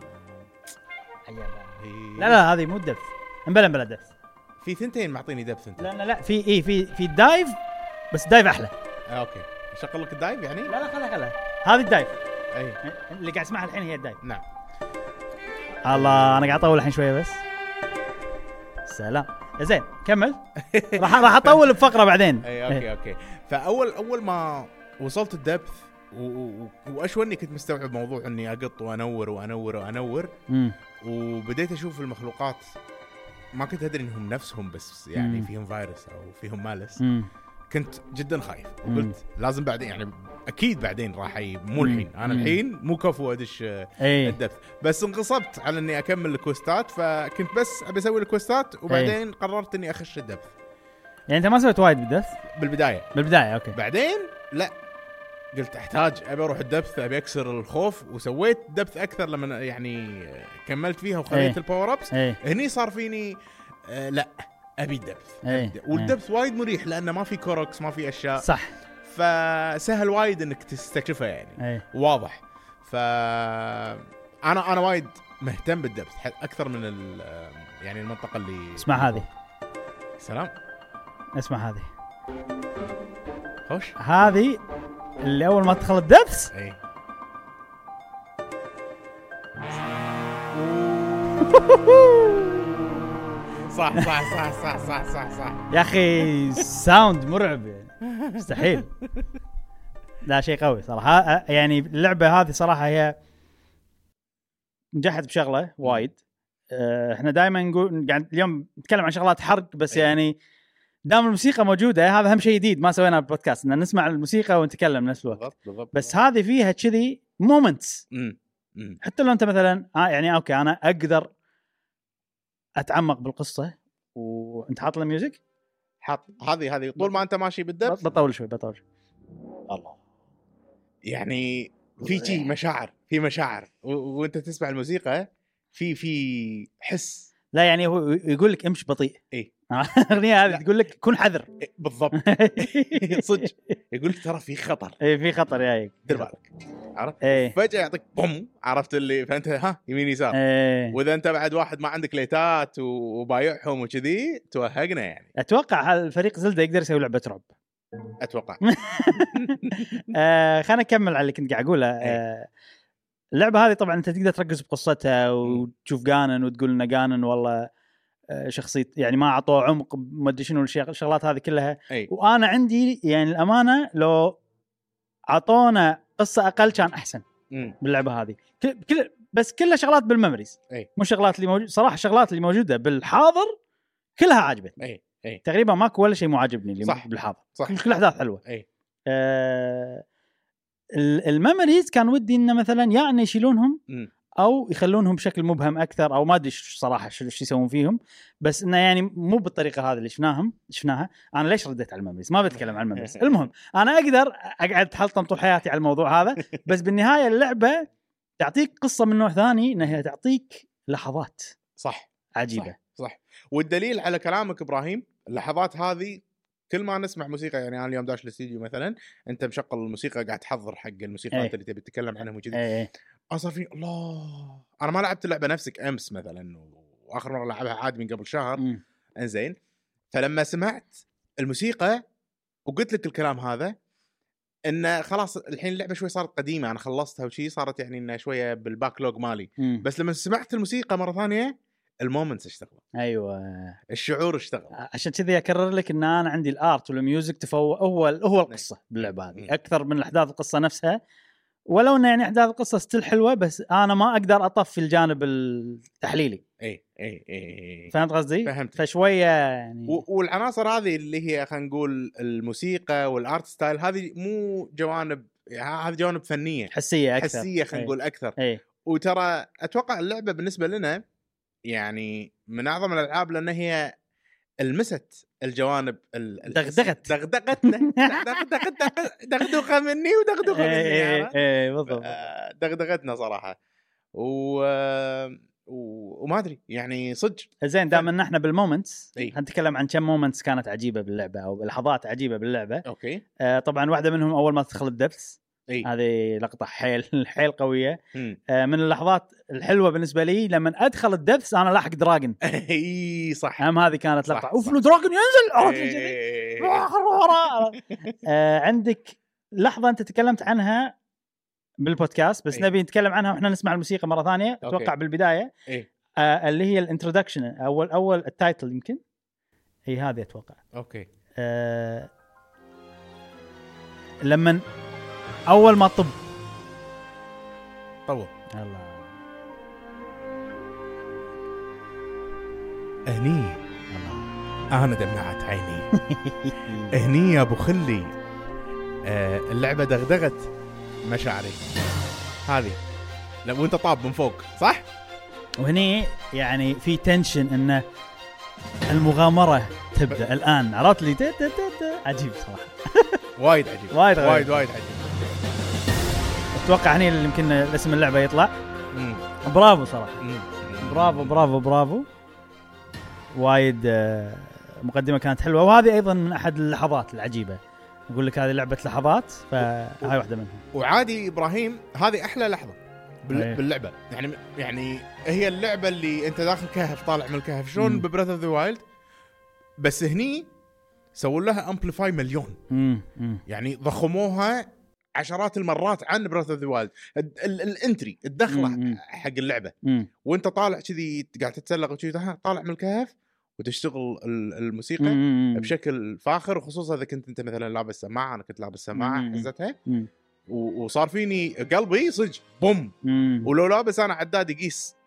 لا هذه مو دبث بلا دبث. في ثنتين معطيني دبث انت. لا في دايف بس دايف احلى. اوكي اشغل لك الدايف يعني. لا خلها هذه الدايف اللي قاعد اسمعها الحين هي الدايف. نعم الله انا قاعد اطول الحين شويه بس. سلام زين كمل. راح اطول بفقره بعدين. اوكي فاول ما وصلت الدبث واشوني كنت مستوعب موضوع اني اقط وانور وبديت اشوف المخلوقات ما كنت ادري انهم نفسهم بس يعني فيهم فيروس او فيهم مالس. كنت جدا خايف وقلت لازم بعدين يعني اكيد بعدين راح مو الحين انا الحين مو كفو ادش الدبث بس انغصبت على اني اكمل الكوستات فكنت بس ابي اسوي الكوستات وبعدين قررت اني اخش الدبث. يعني انت ما سويت وايد بالدبث بالبدايه اوكي بعدين لا قلت احتاج ابي اروح الدبث ابي اكسر الخوف وسويت دبث اكثر لما يعني كملت فيها وخليت الباور ابس. هني صار فيني لا ابي الدبث والدبث وايد مريح لانه ما في كوروكس ما في اشياء صح فسهل وايد انك تستكشفها يعني واضح. انا وايد مهتم بالدبث اكثر من يعني المنطقه اللي اسمع هذه سلام اسمع هذه خوش هذه اللي اول ما تدخل الدبث صح يا اخي ساوند مرعب يعني مستحيل. لا شيء قوي صراحه يعني اللعبه هذه صراحه هي نجحت بشغله وايد. احنا دائما نقول قاعد اليوم نتكلم عن شغلات حرق بس يعني دام الموسيقى موجوده هذا اهم شيء جديد ما سويناه بالبودكاست ان نسمع الموسيقى ونتكلم نفس الوقت. بالضبط. بس هذه فيها كذي مومنتس حتى لو انت مثلا يعني اوكي انا اقدر اتعمق بالقصه وانت حاط له ميوزك حاط هذه طول ما انت ماشي بالدبث بطول شوي الله يعني في مشاعر وانت تسمع الموسيقى في حس. لا يعني هو يقول لك امشي بطيء الاغنيه هذه تقول لك كن حذر بالضبط صدق يقول لك ترى في خطر في خطر جايك دير بالك عرفت فجاه يعطيك بوم عرفت اللي فانت يمين يسار واذا انت بعد واحد ما عندك ليتات وبايعهم وكذي توهقنا يعني. اتوقع الفريق زلدة يقدر يسوي لعبه رعب اتوقع. خلينا نكمل على اللي كنت قاعد اقوله. اللعبه هذه طبعا انت تقدر تركز بقصتها وتشوف قانن وتقول لنا قانن والله شخصيه، يعني ما اعطوه عمق ما ادري شنو الشغلات هذه كلها. أي. وانا عندي يعني الامانه لو اعطونا قصه اقل كان احسن باللعبه هذه. بس كلها شغلات بالميموريز، مو شغلات اللي موجود صراحه. الشغلات اللي موجوده بالحاضر كلها عجبتني. تقريبا ماكو ولا شيء مو عاجبني اللي بالحاضر. كل الاحداث حلوه. الميموريز كان ودي انه مثلا يعني يشيلونهم او يخلونهم بشكل مبهم اكثر، او ما ادري صراحه شو يسوون فيهم، بس انه يعني مو بالطريقه هذه اللي شفناها. انا ليش رديت على الميموريز؟ ما بتكلم عن الميموريز. المهم انا اقدر اقعد حلطم طول حياتي على الموضوع هذا، بس بالنهايه اللعبه تعطيك قصه من نوع ثاني، انها تعطيك لحظات صح عجيبه. صح. والدليل على كلامك ابراهيم، اللحظات هذه كل ما نسمع موسيقى، يعني انا اليوم داش الاستديو مثلا، انت مشغل الموسيقى قاعد تحضر حق الموسيقات اللي تبي تتكلم عنهم وكذي، اصلا في الله. انا ما لعبت اللعبه نفسك امس مثلا، واخر مره لعبها عاد من قبل شهر. انزين، فلما سمعت الموسيقى وقلت لك الكلام هذا، ان خلاص الحين اللعبه شوي صارت قديمه، انا خلصتها وشي، صارت يعني انها شويه بالباكلوج مالي. بس لما سمعت الموسيقى مره ثانيه المومنتس اشتغل. ايوه، الشعور اشتغل. عشان كذي اكرر لك ان انا عندي الارت والميوزك تفوق هو القصه باللعبه هذه اكثر من احداث القصه نفسها. ولو ان يعني احداث القصه ستيل حلوه، بس انا ما اقدر اطفي الجانب التحليلي. اي فهمت قصدي؟ فهمت. فشويه يعني والعناصر هذه اللي هي خلينا نقول الموسيقى والارت ستايل، هذه مو جوانب، هذه جوانب فنيه حسيه اكثر، حسيه خلينا نقول اكثر. وترى اتوقع اللعبه بالنسبه لنا يعني من اعظم الالعاب، لان هي المست الجوانب دغدغتنا دغدغه مني ودغدغه مني. بالضبط. دغدغتنا صراحه. وما ادري يعني صدق. زين، دام ان احنا بالمومنتس هنتكلم عن كم مومنتس كانت عجيبه باللعبه او لحظات عجيبه باللعبه. اوكي. طبعا واحده منهم اول ما تدخل الدبث، هذه لقطه حيل قويه. من اللحظات الحلوه بالنسبه لي لما ادخل الدبث انا لاحق دراجون. اي صح، هذه كانت لقطه. اوف، دراجون ينزل عندك لحظه انت تكلمت عنها بالبودكاست، بس نبي نتكلم عنها واحنا نسمع الموسيقى مره ثانيه. اتوقع بالبدايه اللي هي الانترودكشن، اول التايتل يمكن هي هذه اتوقع. اوكي. لما اول ما طب الله هني انا دمعت عيني. هني يا ابو خلي اللعبه دغدغت مشاعري هذه لما وانت طاب من فوق، صح؟ وهني يعني في تنشن انه المغامره تبدا الان. عرفت لي عجيب صراحه. وايد عجيب، وايد عجيب. اتوقع هني يمكن اسم اللعبه يطلع. برافو صراحه. برافو. وايد مقدمه كانت حلوه، وهذه ايضا من احد اللحظات العجيبه. اقول لك هذه لعبه لحظات، فهاي واحده منهم. وعادي ابراهيم، هذه احلى لحظه باللعبه. يعني هي اللعبه اللي انت داخل كهف طالع من الكهف شلون ببريث اوف ذا وايلد، بس هني سووا لها امبليفاي مليون. يعني ضخموها عشرات المرات عن بريث اوف ذا وايلد. الانتري الدخله حق اللعبه وانت طالع كذي قاعد تتسلق وكذي طالع من الكهف وتشتغل الموسيقى بشكل فاخر، وخصوصا اذا كنت انت مثلا لابس سماعه. انا كنت لابس سماعه حزتها وصار فيني قلبي صج بوم. ولو لابس انا عداد يقيس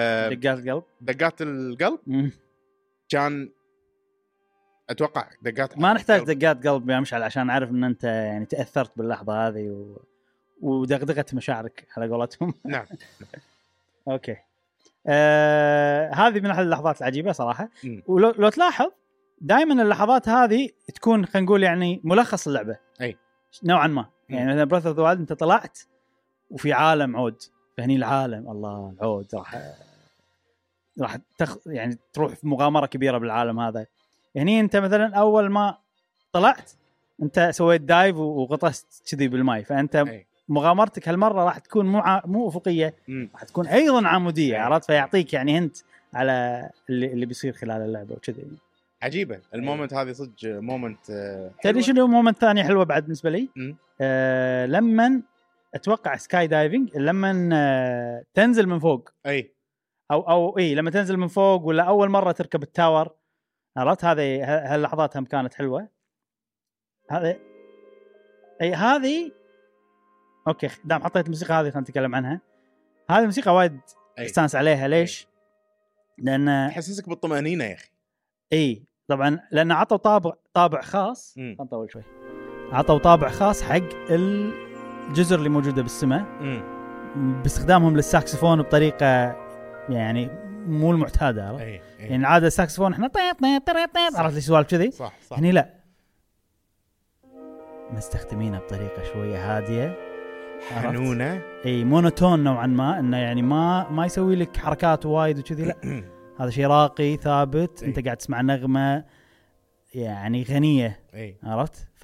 دقات القلب كان اتوقع دقات. ما نحتاج دقات قلب يا مشعل عشان اعرف ان انت يعني تاثرت باللحظه هذه ودغدغت مشاعرك على قولتهم. نعم. اوكي. هذه من احد اللحظات العجيبه صراحه. ولو تلاحظ دائما اللحظات هذه تكون خلينا نقول يعني ملخص اللعبه نوعا ما. يعني مثلا بريث اوف ذا وايلد انت طلعت وفي عالم عود، فهني العالم الله العود راح يعني تروح في مغامره كبيره بالعالم هذا. هني انت مثلا اول ما طلعت انت سويت دايف وغطست كذي بالماء، فانت مغامرتك هالمره راح تكون مو افقيه، راح تكون ايضا عموديه. عرفت؟ فيعطيك يعني هنت على اللي بيصير خلال اللعبه وكذي. عجيبه المومنت هذه صدق مومنت. تدري شنو مومنت ثاني حلوه بعد بالنسبه لي؟ لما اتوقع سكاي دايفنج، لما تنزل من فوق او اي لما تنزل من فوق ولا اول مره تركب التاور، عرفت؟ هذه هاللحظات هم كانت حلوه. هذه اوكي دام حطيت الموسيقى هذه خلينا نتكلم عنها. هذه الموسيقى وايد استانس عليها. ليش؟ لان تحسسك بالطمانينه يا اخي. اي طبعا لان عطوا طابع خاص. نطول شوي. عطوا طابع خاص حق الجزر اللي موجوده بالسماء باستخدامهم للساكسفون بطريقه يعني مو المعتاده، عرفت؟ يعني عاده الساكسفون احنا عرفت ليش سوالف كذي؟ صح. هني لا، مستخدمينها بطريقه شويه هاديه حنونه، اي مونوتون نوعا ما، انه يعني ما يسوي لك حركات وايد وكذي، لا هذا شيء راقي ثابت. انت قاعد تسمع نغمه يعني غنيه، عرفت؟ ف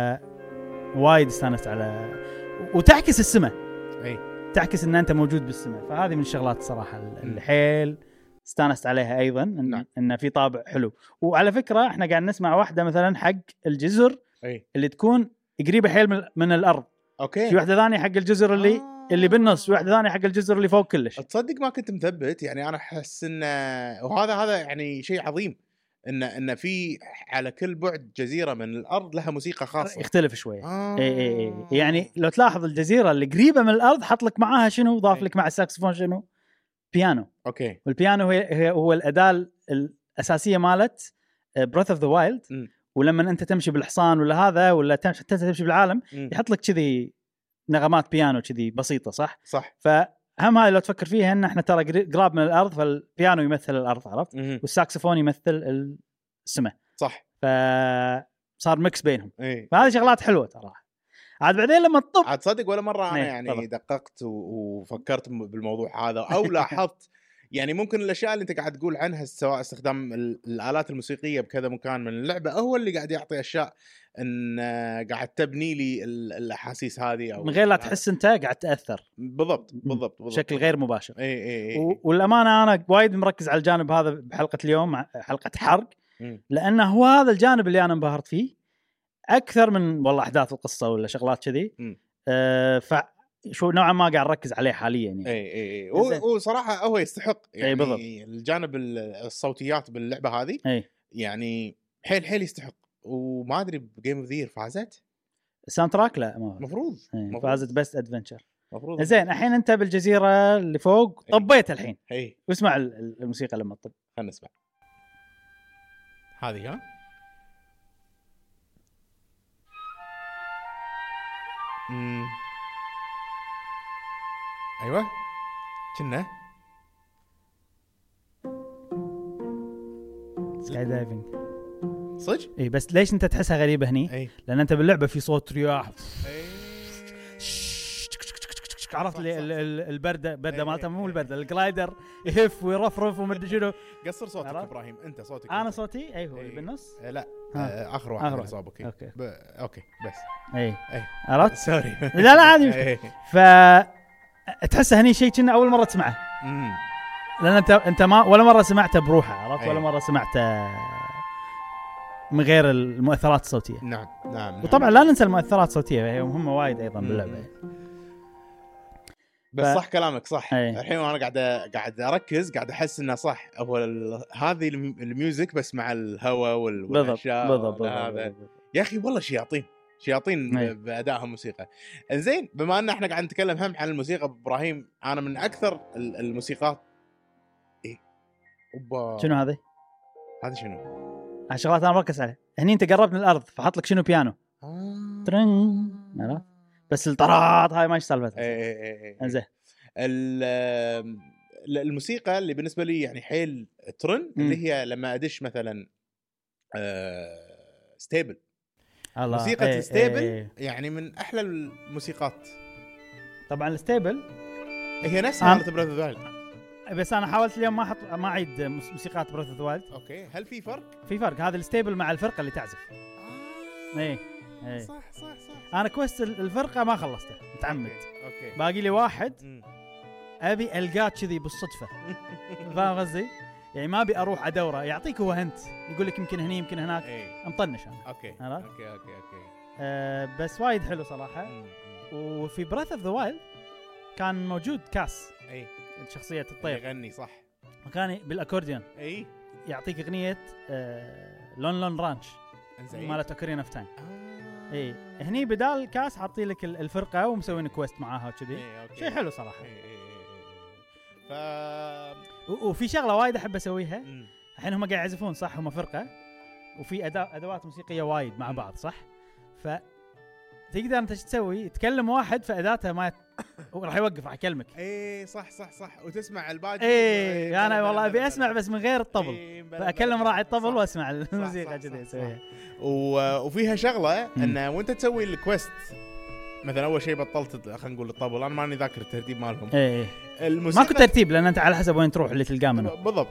وايد استانست على وتعكس السماء، تعكس ان انت موجود بالسماء. فهذه من الشغلات صراحه اللي حيل استانست عليها ايضا، ان في طابع حلو. وعلى فكره احنا قاعد نسمع واحده مثلا حق الجزر اللي تكون قريبه حيل من الارض. اوكي. في واحده ثانيه حق الجزر اللي بالنص، في واحده ثانيه حق الجزر اللي فوق كلش. تصدق ما كنت مثبت، يعني انا احس ان وهذا يعني شيء عظيم ان في على كل بعد جزيره من الارض لها موسيقى خاصه، يختلف شويه. اي يعني لو تلاحظ الجزيره اللي قريبه من الارض حط لك معاها شنو، ضاف لك مع الساكسفون شنو؟ بيانو. اوكي. والبيانو هو الاداه الاساسيه مالت Breath of the Wild. ولما انت تمشي بالحصان ولا هذا ولا تمشي بالعالم يحط لك كذي نغمات بيانو كذي بسيطه، صح. فهم هاي لو تفكر فيها ان احنا ترى قراب من الارض، فالبيانو يمثل الارض، عرفت؟ والساكسفون يمثل السماء، صح. فصار ميكس بينهم. فهذه شغلات حلوه ترى. عاد بعدين لما تطب عاد صدق ولا مره انا يعني دققت وفكرت بالموضوع هذا او لاحظت يعني ممكن الاشياء اللي انت قاعد تقول عنها سواء استخدام الالات الموسيقيه بكذا مكان من اللعبه هو اللي قاعد يعطي اشياء ان قاعد تبني لي الاحاسيس هذه، او من غير لا تحس انت قاعد تاثر. بالضبط بشكل غير مباشر. اي. والامانه انا وايد مركز على الجانب هذا بحلقه اليوم، حلقه حرق، لانه هو هذا الجانب اللي انا انبهرت فيه اكثر من والله احداث القصه ولا شغلات كذي. فشو نوعا ما قاعد اركز عليه حاليا يعني. اي وصراحه هو يستحق يعني. بالضبط. الجانب الصوتيات باللعبه هذه يعني حيل يستحق. وما ادري بجيم اوف ذا يير فازت الساوند تراك، لا مفروض فازت بيست ادفنتشر. زين الحين انت بالجزيره اللي فوق طبيت الحين. واسمع الموسيقى لما تطب. خلينا نسمع هذه. ايوه كنا سكاي دايفنج صدق. اي بس ليش انت تحسها غريبه هني؟ لان انت باللعبه في صوت رياح، عرفت لي البرده مالته، مو البرده، الجلايدر يهف ويرفرف ومدري شنو. قصر صوتك ابراهيم، انت صوتك. انا صوتي ايوه اللي بالنص. لا اخر واحد صابك. اوكي بس اي عرفت. سوري. لا عادي. ف تحس هني شيء كنا اول مره تسمعه. لان انت ما ولا مره سمعته بروحه، عرفت؟ ولا مره سمعته من غير المؤثرات الصوتيه. نعم. وطبعا لا ننسى المؤثرات الصوتيه، هي مهمه وايد ايضا باللعبه. بس صح كلامك صح. الحين وانا قاعد اركز، قاعد احس انه صح. هو هذه الميوزك بس مع الهواء والاشياء. بالضبط. يا اخي والله شياطين بادائها موسيقى. انزين بما ان احنا قاعد نتكلم هم عن الموسيقى ابراهيم، انا من اكثر الموسيقات شنو هذه شنو الشغلات انا مركز عليها هني. انت قربت من الارض فحط لك شنو بيانو ترن، بس الطرات هاي ما ايش سالفتها. انزين الموسيقى اللي بالنسبه لي يعني حيل ترن اللي هي لما ادش مثلا ستيبل. موسيقى الستيبل يعني من احلى الموسيقات. طبعا الستيبل هي نفسها مالت بريث اوف ذا وايلد، بس انا حاولت اليوم ما اعيد موسيقات بريث اوف ذا وايلد. اوكي. هل في فرق؟ في فرق. هذا الستيبل مع الفرقه اللي تعزف. اي صح. انا كويست الفرقه ما خلصته متعمد. اوكي. باقي لي واحد ابي القاه كذي بالصدفه. فاهم قصدي؟ يعني ما ابي اروح ادوره، يعطيك هو هنت يقول لك يمكن هني يمكن هناك. مطنش انا. اوكي. بس وايد حلو صراحه. وفي بريث اوف ذا وايلد كان موجود كاس، شخصيه الطير يغني، صح. كان بالاكورديون اي يعطيك اغنيه لون لون رانش انزين مالت اوكرين اوف تايم. اي هني بدال الكاس حاطين لك الفرقه ومسوين كويست معاها وكذي. شيء حلو صراحه. ف وفي شغله وايد احب اسويها الحين. هم قاعد يعزفون صح، هم فرقه وفي ادوات موسيقيه وايد مع بعض صح. ف تقدر انت تسوي تكلم واحد فاداته ما راح يوقف راح يكلمك. اي صح وتسمع الباقي. اي انا والله ابي اسمع بس من غير الطبل، فاكلم راعي الطبل واسمع الموسيقى كذي اسويها. وفيها شغله انه وانت تسوي الكويست مثلا اول شيء بطلت خلينا نقول الطبل، انا ماني ذاكر الترتيب مالهم. الموسيقى ماكو ترتيب لان انت على حسب وين تروح اللي تلقاه منه بالضبط.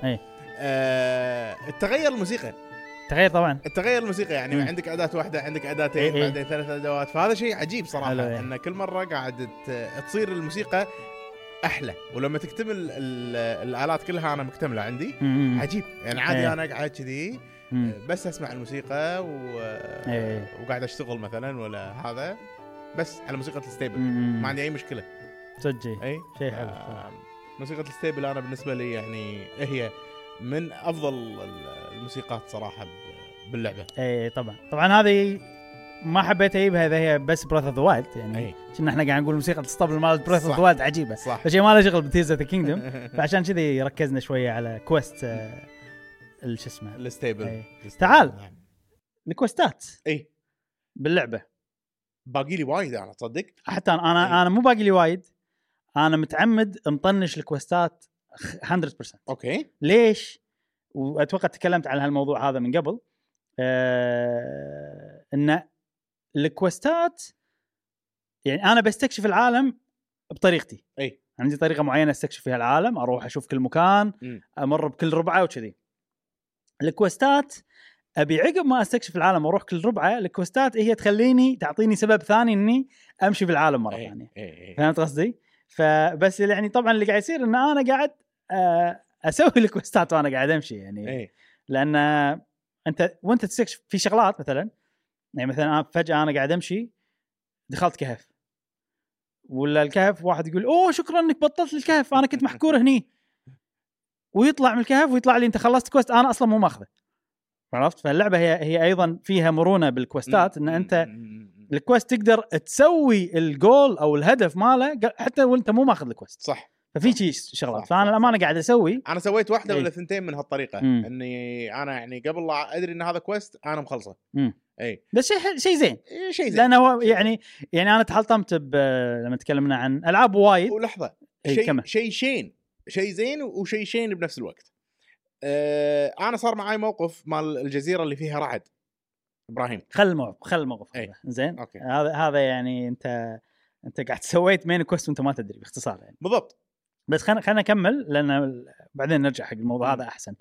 تغير الموسيقى، تغير الموسيقى يعني عندك أداة واحدة، عندك أداتين، بعدين 3 أدوات. فهذا شيء عجيب صراحة أن كل مرة قاعد تصير الموسيقى أحلى. ولما تكتمل الآلات كلها أنا مكتملة عندي عجيب يعني عادي. أنا قاعد كذي بس أسمع الموسيقى وقاعد أشتغل مثلا ولا هذا بس على موسيقى الستيبل ما عندي أي مشكلة صدق. شيء حلو. موسيقى الستيبل أنا بالنسبة لي يعني هي من افضل الموسيقات صراحه باللعبه. اي طبعا هذه ما حبيت اجيبها اذا هي بس بريث اوف ذا وايلد يعني. كنا احنا قاعد نقول موسيقى الاسطبل مال بريث اوف ذا وايلد عجيبه، فشيء ما له شغل بتيرز اوف ذا كينجدوم. فعشان كذي ركزنا شويه على كويست شو اسمه الستيبل. تعال الكوستات باللعبه باقي لي وايد انا تصدق. حتى انا مو باقي لي وايد، انا متعمد مطنش الكوستات 100%. اوكي ليش؟ واتوقع تكلمت عن هالموضوع هذا من قبل. ان الكوستات يعني انا بستكشف العالم بطريقتي. عندي طريقه معينه استكشف فيها العالم، اروح اشوف كل مكان، امر بكل ربعه وكذي. الكوستات ابي عقب ما استكشف العالم واروح كل ربعه، الكوستات هي تخليني تعطيني سبب ثاني اني امشي في العالم مره ثانيه. فهمت قصدي؟ فبس يعني طبعا اللي قاعد يصير ان انا قاعد اسوي الكوستات وانا قاعد امشي يعني. لان انت وانت تستكشف في شغلات مثلا يعني مثلا فجاه انا قاعد امشي دخلت كهف، ولا الكهف واحد يقول اوه شكرا انك بطلت الكهف انا كنت محكور هني، ويطلع من الكهف ويطلع لي انت خلصت كوست انا اصلا مو ماخذه. عرفت؟ فاللعبه هي ايضا فيها مرونه بالكوستات، ان انت الكوست تقدر تسوي الجول او الهدف ماله حتى وانت مو ماخذ الكوست. صح. ففي شيء شغلات. فانا الامانه قاعد اسوي، انا سويت واحده ولا ثنتين من هالطريقه. اني انا يعني قبل لا ادري ان هذا كويست انا مخلصه. بس شيء زين. لانه يعني انا تحلطمت لما تكلمنا عن العاب وايد. ولحظه شيء زين وشيء شين بنفس الوقت. انا صار معي موقف مال الجزيره اللي فيها رعد. ابراهيم خل الموقف زين. هذا يعني انت قاعد سويت مين كويست وانت ما تدري باختصار يعني. بالضبط. بس خلينا نكمل لان بعدين نرجع حق الموضوع هذا احسن.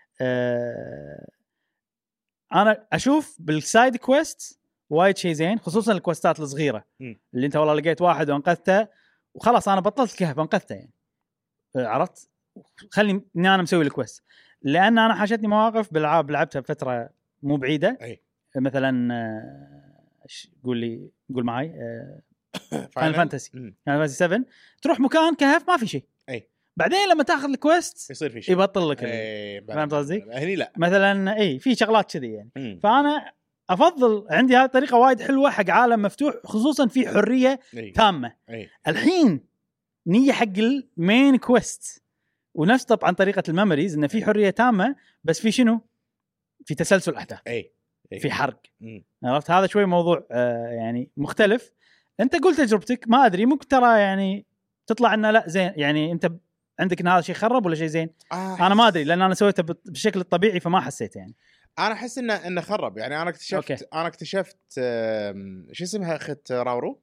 انا اشوف بالسايد كويست وايد شيء زين، خصوصا الكوستات الصغيره اللي انت والله لقيت واحد وانقذته وخلاص انا بطلت الكهف انقذته يعني. عرفت؟ خليني انا مسوي الكويست، لان انا حاشتني مواقف بالعاب لعبتها بفتره مو بعيده. مثلا قول معي فاينل فانتسي 7 تروح مكان كهف ما في شيء، بعدين لما تاخذ الكويست يصير في شيء يبطل لك. فهمت قصدي؟ هني لا مثلا في شغلات كذي يعني. فانا افضل عندي هذه الطريقه وايد حلوه حق عالم مفتوح، خصوصا في حريه تامه. الحين نية حق المين كويست، ونفس طبعا طريقه الميموريز انه في حريه تامه، بس في شنو؟ في تسلسل احداث، في حرق. عرفت؟ هذا شوي موضوع يعني مختلف. انت قلت تجربتك، ما ادري ممكن ترى يعني تطلع انه لا زين يعني. انت عندك ان هذا شيء خرب ولا شيء زين؟ انا ما ادري لان انا سويته بالشكل الطبيعي فما حسيت يعني. انا احس انه خرب يعني. انا اكتشفت شو اسمها اخت راورو؟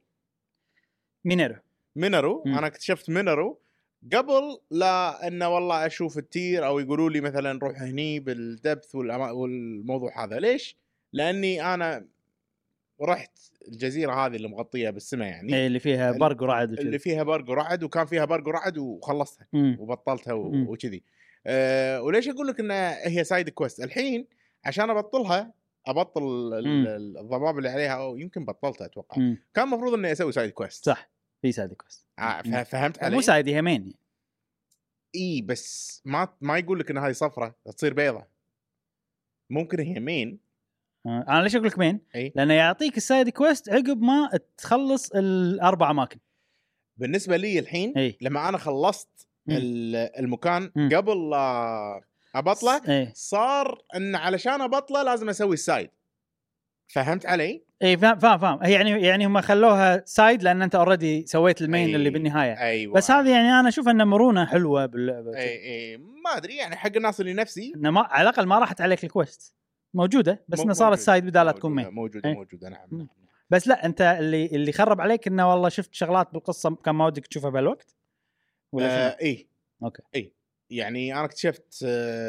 مينرو. انا اكتشفت مينرو قبل لا انه والله اشوف التير او يقولوا لي مثلا روح هني بالدبث والموضوع هذا. ليش؟ لاني انا رحت الجزيره هذه اللي مغطيه بالسماء يعني، اللي فيها برق ورعد اللي فيها برق ورعد، وكان فيها برق ورعد وخلصتها وبطلتها وكذي. وليش اقول لك انها هي سايد كويست؟ الحين عشان ابطل الضباب اللي عليها، او يمكن بطلتها اتوقع. كان المفروض اني اسوي سايد كويست. صح، في سايد كويست. فهمت علي؟ مو سايد، هي مين. اي بس ما يقول لك ان هذه صفرة تصير بيضة، ممكن هي مين. انا ليش اقول لك مين؟ أي. لانه يعطيك السايد كويست عقب ما تخلص الاربع اماكن. بالنسبه لي الحين أي. لما انا خلصت المكان مم. قبل لا ابطله اي صار ان علشان ابطله لازم اسوي السايد. فهمت علي؟ اي فاهم هي يعني هم خلوها سايد لان انت اوريدي سويت المين اللي بالنهايه. ايوه بس هذه يعني انا اشوف انه مرونه حلوه باللعبه. اي ما ادري يعني حق الناس اللي نفسي انه ما على الاقل ما راحت عليك الكويست موجوده، بس انها صارت سايد بدال لا تكون مين. موجوده نعم. بس لا انت اللي خرب عليك انه والله شفت شغلات بالقصه كان ما ودك تشوفها بهالوقت ولا اي اوكي. اي يعني انا اكتشفت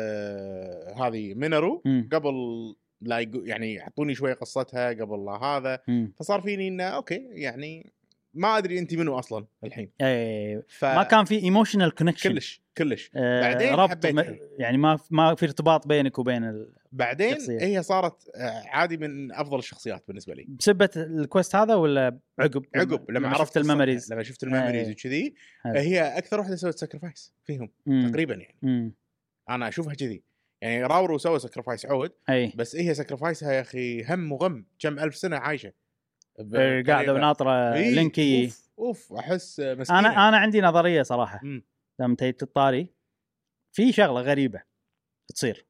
هذه مينرو قبل لا يعني يحطوني شويه قصتها قبل لا هذا. فصار فيني انه اوكي يعني ما ادري انت منو اصلا الحين. ما كان في ايموشنال كونكشن كلش بعدين ربط يعني ما في ارتباط بينك وبين بعدين الشخصية. هي صارت عادي من افضل الشخصيات بالنسبه لي بسبه الكويست هذا ولا عقب لما عرفت الميموريز لما شفت الميموريز وكذي. هي اكثر واحده سوت ساكرفايس فيهم تقريبا يعني انا اشوفها كذي يعني. راورو سوى ساكرفايس عود بس هي ساكرفايسها يا اخي هم وغم كم ألف سنه عايشه قاعده وناطره لينكي. اوف احس مسكينه. انا عندي نظريه صراحه لما تيجي تطاري في شغله غريبه تصير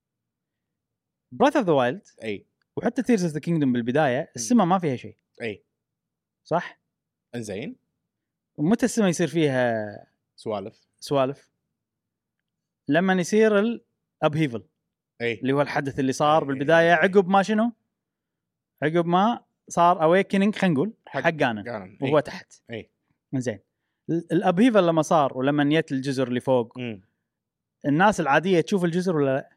براث اوف ذا وايلد اي وحتى تيرز اوف ذا كينجدوم بالبدايه السما ما فيها شيء اي صح انزين. ومتى السما يصير فيها سوالف لما يصير الابهيفل اللي هو الحدث اللي صار بالبدايه عقب ما شنو عقب ما صار اويكننج خلينا نقول حق جانن وهو تحت. زين الابهيفل لما صار ولما يت الجزر اللي فوق الناس العاديه تشوف الجزر ولا لا؟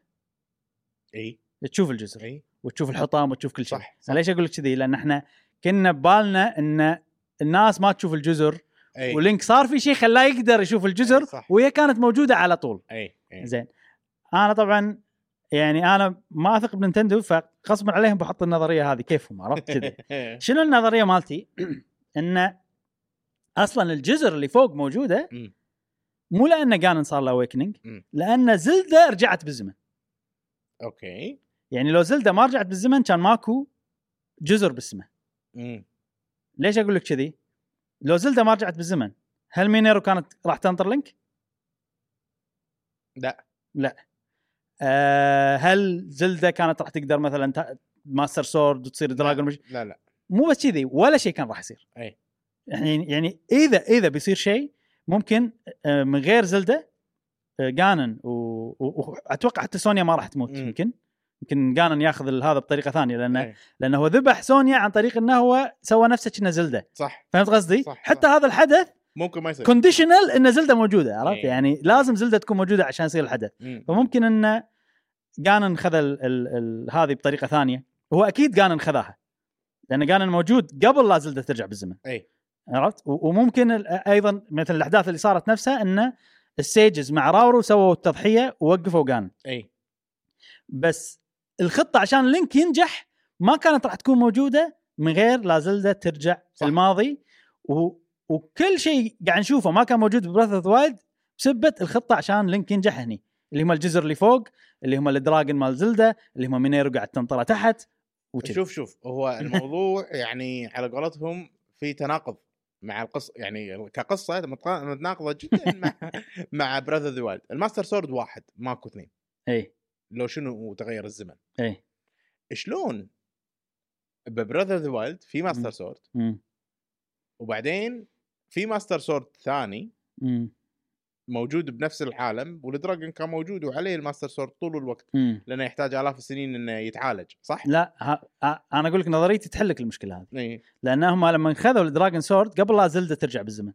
تشوف الجزر وتشوف الحطام وتشوف كل شيء. صح. ليش اقول لك كذي؟ لان احنا كنا ببالنا ان الناس ما تشوف الجزر ولينك صار في شيء خلاه يقدر يشوف الجزر وهي كانت موجوده على طول. زين انا طبعا يعني انا ما اثق بنينتندو فغصبا عليهم بحط النظريه هذه كيفهم عرفت كذا. شنو النظريه مالتي؟ ان اصلا الجزر اللي فوق موجوده مو لان جانن صار له اويكننج لان زلدة رجعت بالزمن. اوكي يعني لو زلدة ما رجعت بالزمن كان ماكو جزر بالسماء. ليش اقول لك كذي؟ لو زلدة ما رجعت بالزمن هل مينيرو كانت راح تنطر لينك؟ لا. هل زلدة كانت راح تقدر مثلا ماستر سورد وتصير دراجون؟ لا مو بس كذي ولا شيء كان راح يصير. يعني اذا بيصير شيء ممكن من غير زلدة جانن واتوقع حتى سونيا ما راح تموت. يمكن جانن ياخذ هذا بطريقه ثانيه لانه هو ذبح سونيا عن طريق انه هو سوى نفسه كأنه زلدة. صح. فهمت قصدي؟ حتى صح. هذا الحدث ممكن ما يصير كونديشنال ان زلدة موجوده عرفت يعني لازم زلدة تكون موجوده عشان يصير الحدث. فممكن ان جانن خذ هذه بطريقه ثانيه. هو اكيد جانن خذاها لان جانن موجود قبل لا زلدة ترجع بالزمن. عرفت؟ وممكن ايضا مثل الاحداث اللي صارت نفسها ان السيجز مع راورو سووا التضحيه ووقفوا جانن. بس الخطه عشان لينك ينجح ما كانت راح تكون موجوده من غير لا زلدة ترجع الماضي وكل شيء قاعد نشوفه ما كان موجود ببراث اوف ذا وايلد بسبب الخطه عشان لينك ينجح هني اللي هم الجزر اللي فوق اللي هم الدراجون مال زلدة اللي هم مينيرو قاعد تنطره تحت. شوف هو الموضوع يعني على قولتهم في تناقض مع القصه يعني كقصه متناقضه جدا مع براذر ذا وايلد. الماستر سورد واحد ماكو اثنين. لو شنو تغير الزمن شلون ببراذر ذا وايلد في ماستر سورد وبعدين في ماستر سورد ثاني موجود بنفس العالم والدراجون كان موجود وعليه الماستر سورد طول الوقت لانه يحتاج آلاف السنين انه يتعالج. صح. لا انا اقول لك نظريتي تحلك المشكله هذه. لانهم لما خذوا الدراجون سورد قبل لا زلدة ترجع بالزمن.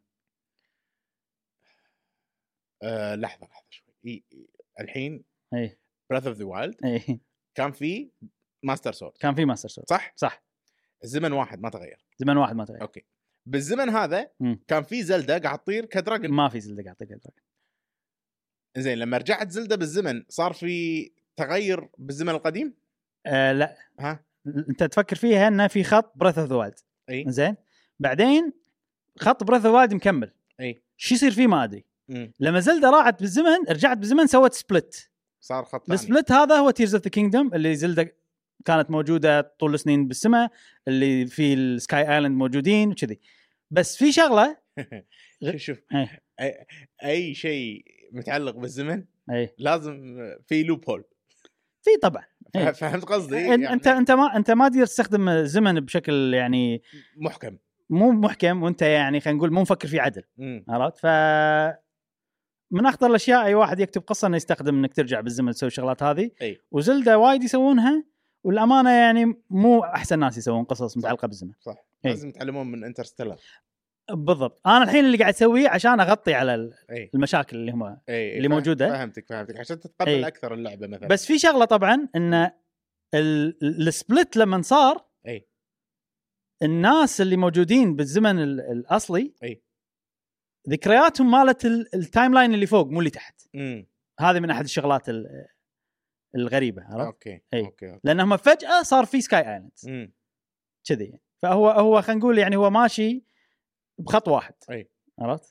لحظه شوي. الحين براث اوف ذا وايلد كان في ماستر سورد صح. الزمن واحد ما تغير. اوكي بالزمن هذا كان في زلدة قاعد تطير كدراجون. ما في زلدة قاعد تطير كدراجون. زين لما رجعت زلدة بالزمن صار في تغير بالزمن القديم. لا انت تفكر فيها انه في خط براث اوف ذا وايلد. زين بعدين خط براث اوف ذا وايلد مكمل. شو يصير فيه ما ادري لما زلدة راحت بالزمن رجعت بالزمن سوت سبلت، صار خط ثاني. السبلت هذا هو تيرز اوف ذا كينجدوم اللي زلدة كانت موجوده طول السنين بالسماء، اللي في السكاي ايلاند موجودين وكذي. بس في شغله شوف اي شيء متعلق بالزمن أي. لازم في لوب هول في طبعا. فهمت قصدي؟ يعني انت ما تقدر تستخدم الزمن بشكل يعني محكم، مو محكم، وانت يعني خلينا نقول مو مفكر فيه عدل. عرفت؟ ف من اخطر الاشياء اي واحد يكتب قصه انه يستخدم انك ترجع بالزمن تسوي الشغلات هذه. وزلدة وايد يسوونها، والامانه يعني مو احسن ناس يسوون قصص متعلقه بالزمن. صح. لازم يتعلمون من انترستيلر. بالضبط. انا الحين اللي قاعد اسويه عشان اغطي على المشاكل اللي هم اللي موجوده. فهمتك عشان تتقبل اكثر اللعبه مثلا. بس في شغله طبعا ان السبلت لما صار الناس اللي موجودين بالزمن الاصلي ذكرياتهم مالت التايم لاين اللي فوق مو اللي تحت. هذه من احد الشغلات الغريبه. عرفت؟ أوكي. لانهم فجاه صار في سكاي ايلاند كذي. فهو خلينا نقول يعني هو ماشي بخط واحد. عرفت؟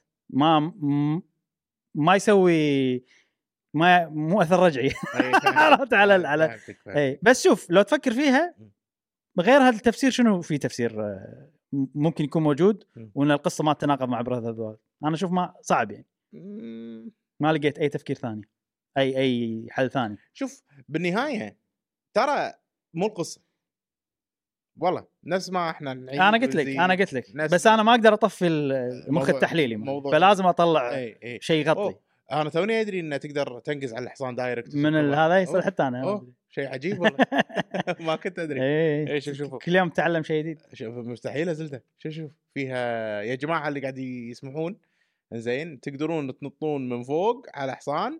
ما يسوي مو اثر رجعي. عرفت على بس شوف لو تفكر فيها غير هذا التفسير شنو في تفسير ممكن يكون موجود وان القصه ما تتناقض مع براذر اوف ذا وايلد. انا اشوف ما صعب يعني، ما لقيت اي تفكير ثاني، اي حل ثاني. شوف بالنهايه ترى مو القصه والله نفس ما احنا نعيد. انا قلت لك بس انا ما اقدر اطفي المخ التحليلي فلازم اطلع شيء يغطي. انا توني ادري ان تقدر تنقز على الحصان دايركت من هذا يصير حتى انا شيء عجيب والله. ما كنت ادري. شوف كل يوم تعلم شيء جديد. شوف مستحيل زلدة. شوف فيها يا جماعه اللي قاعد يسمحون زين تقدرون تنطون من فوق على حصان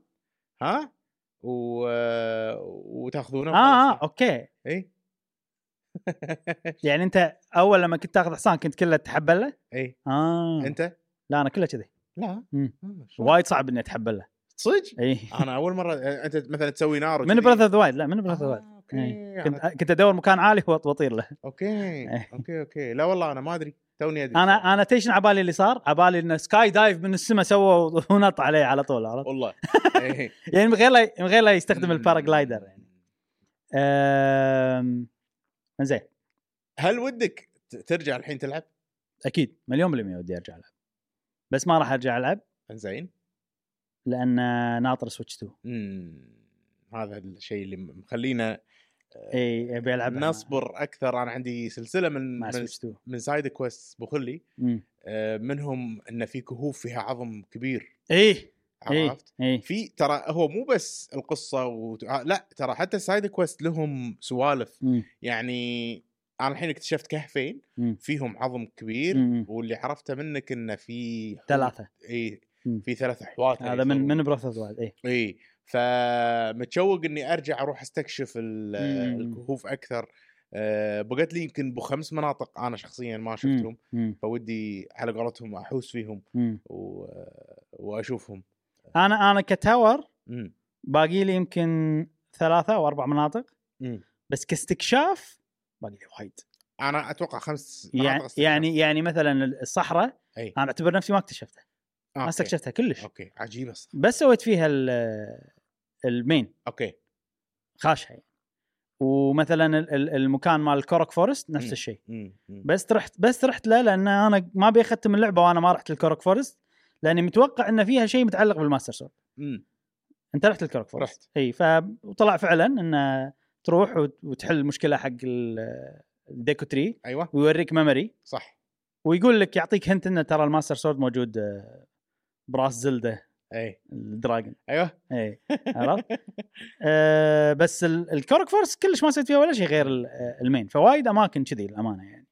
وتاخذونه. اوكي. يعني انت اول لما كنت تاخذ حصان كنت كله تحبل له؟ انت؟ لا انا كله كذي. لا وايد صعب اني اتحبل له صدق. انا اول مره انت مثلا تسوي نار من براذر اوف ذا وايلد. لا من براذر اوف ذا وايلد كنت ادور مكان عالي واطير له. اوكي لا والله انا ما ادري توني ادري. انا تيشن عبالي اللي صار عبالي انه سكاي دايف من السماء سوى ونط عليه على طول. عرفت والله. يعني من غير لا يستخدم الباراجلايدر يعني. زين هل ودك ترجع الحين تلعب؟ اكيد 1,000,000% ودي ارجع العب، بس ما راح ارجع العب. زين لان ناطر سويتش 2. هذا الشيء اللي مخلينا ابي العب نصبر اكثر. انا عندي سلسله من سايد كويست بخلي منهم ان في كهوف فيها عظم كبير. عرفت؟ في ترى هو مو بس القصه لا ترى حتى السايد كويست لهم سوالف. يعني انا الحين اكتشفت كهفين فيهم عظم كبير واللي عرفته منك انه في 3 في 3 حوات. هذا من براذر اوف ذا وايلد. فمتشوق اني ارجع اروح استكشف الكهوف اكثر. بقيت لي يمكن ب5 مناطق انا شخصيا ما شفتهم فودي على قولتهم احوس فيهم واشوفهم. انا كتاور باقي لي يمكن 3 أو 4 مناطق بس كاستكشاف باقي لي وايد. انا اتوقع 5 مناطق يعني مثلا الصحراء انا اعتبر نفسي ما اكتشفتها. ما استكشفتها كلش. اوكي عجيبه الصحراء. بس سويت فيها المين. اوكي خاشها يعني. ومثلا المكان مال الكورك فورست نفس الشيء. بس رحت له لان انا ما ابي اختم اللعبه وانا ما رحت الكورك فورست لاني متوقع ان فيها شيء متعلق بالماستر سورد. انت رحت الكورك فورست؟ اي فطلع فعلا ان تروح وتحل المشكله حق الديكو تري. ايوه ويوريك ميموري صح ويقول لك يعطيك هنت ان ترى الماستر سورد موجود براس زلدة الدراجون. ايوه عرفت. بس الكورك فورس كلش ما سويت فيها ولا شيء غير المين. فوايد اماكن كذي الامانه يعني.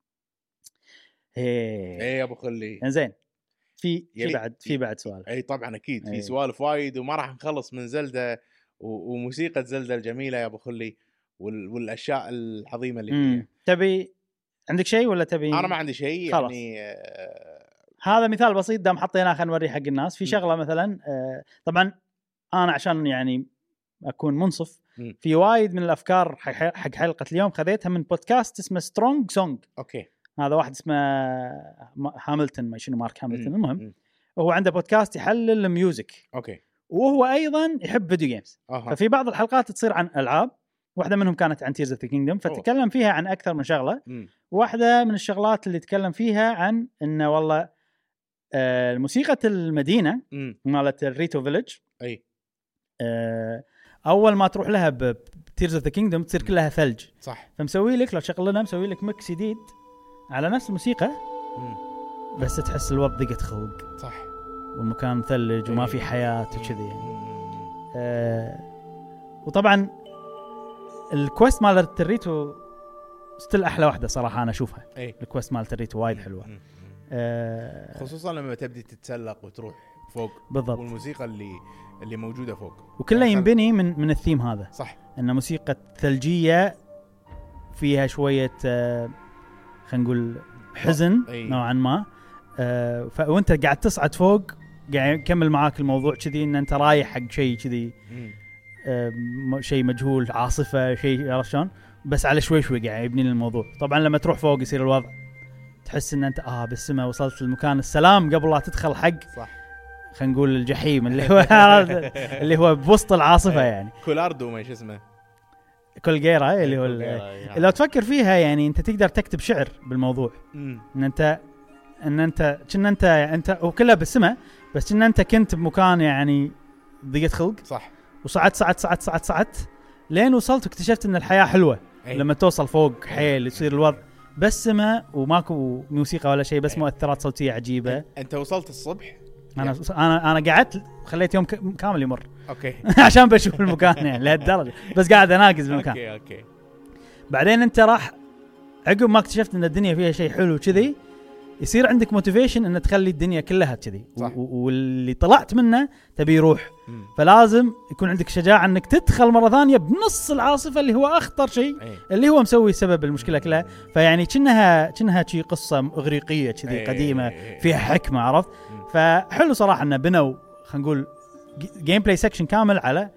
يا ابو خلي زين في بعد سوالف. طبعا اكيد في سوالف وايد وما راح نخلص من زلدة وموسيقى زلدة الجميله يا ابو خلي والاشياء العظيمه اللي فيها. تبي عندك شيء ولا تبي؟ انا ما عندي شيء يعني. هذا مثال بسيط دام حطيناه خلينا نوريه حق الناس. في شغله مثلا طبعا انا عشان يعني اكون منصف في وايد من الافكار حق حلقه اليوم خذيتها من بودكاست اسمه سترونج سونج. اوكي هذا واحد اسمه هاملتون ما شنو مارك هاملتون. المهم وهو عنده بودكاست يحلل الميوزك، اوكي، وهو ايضا يحب فيديو جيمز. ففي بعض الحلقات تصير عن العاب، واحدة منهم كانت عن تيرز اوف ذا كينجدم، فتكلم فيها عن اكثر من شغله. واحدة من الشغلات اللي تكلم فيها عن انه والله موسيقى المدينه مالت الريتو فيلج، اي اول ما تروح لها بتيرز اوف ذا كينجدم تصير كلها ثلج، صح. فمسوي لك لو شغل لنا مسوي لك ميكس جديد على نفس الموسيقى، بس تحس الوضع ضيقة خلق، صح، والمكان ثلج وما في حياه وكذي يعني. وطبعا الكويست مال الريتو ستيل احلى واحده صراحه انا اشوفها. الكويست مال الريتو وايد حلوه، خصوصا لما تبدي تتسلق وتروح فوق بالضبط، والموسيقى اللي موجوده فوق وكله ينبني من الثيم هذا، صح. ان موسيقى ثلجيه فيها شويه خلينا نقول حزن نوعا ما، وانت قاعد تصعد فوق قاعد يكمل معاك الموضوع كذي، ان انت رايح حق شيء كذي، شيء مجهول، عاصفه، شيء عرفت شلون، بس على شوي شوي قاعد يبني الموضوع. طبعا لما تروح فوق يصير الوضع تحس ان انت بالسماء وصلت للمكان السلام قبل لا تدخل حق صح خلينا نقول الجحيم اللي هو بوسط العاصفه يعني. كولاردو ما ايش اسمه، كولغيرا اللي هو لو تفكر فيها يعني انت تقدر تكتب شعر بالموضوع، ان انت كنا انت وكلها بالسماء، بس كنا انت كنت بمكان يعني ضيقة خلق، صح، وصعدت لين وصلت واكتشفت ان الحياه حلوه. لما توصل فوق حيل يصير الوضع بس سماء وماكو موسيقى ولا شيء، بس مؤثرات صوتيه عجيبه. انت وصلت الصبح؟ انا قعدت خليت يوم كامل يمر اوكي عشان بشوف المكان يعني لهالدرجه، بس قاعد اناقز بالمكان. اوكي بعدين انت راح عقب ما اكتشفت ان الدنيا فيها شيء حلو كذي، يصير عندك موتيفيشن ان تخلي الدنيا كلها كذي، واللي طلعت منه تبي يروح. فلازم يكون عندك شجاعه انك تدخل مره ثانيه بنص العاصفه اللي هو اخطر شيء، اللي هو مسوي سبب المشكله كلها. فيعني كأنها شيء قصه اغريقيه كذي قديمه فيها حكمه، عرفت؟ فحلو صراحه انه بنوا خلينا نقول جيم بلاي سكشن كامل على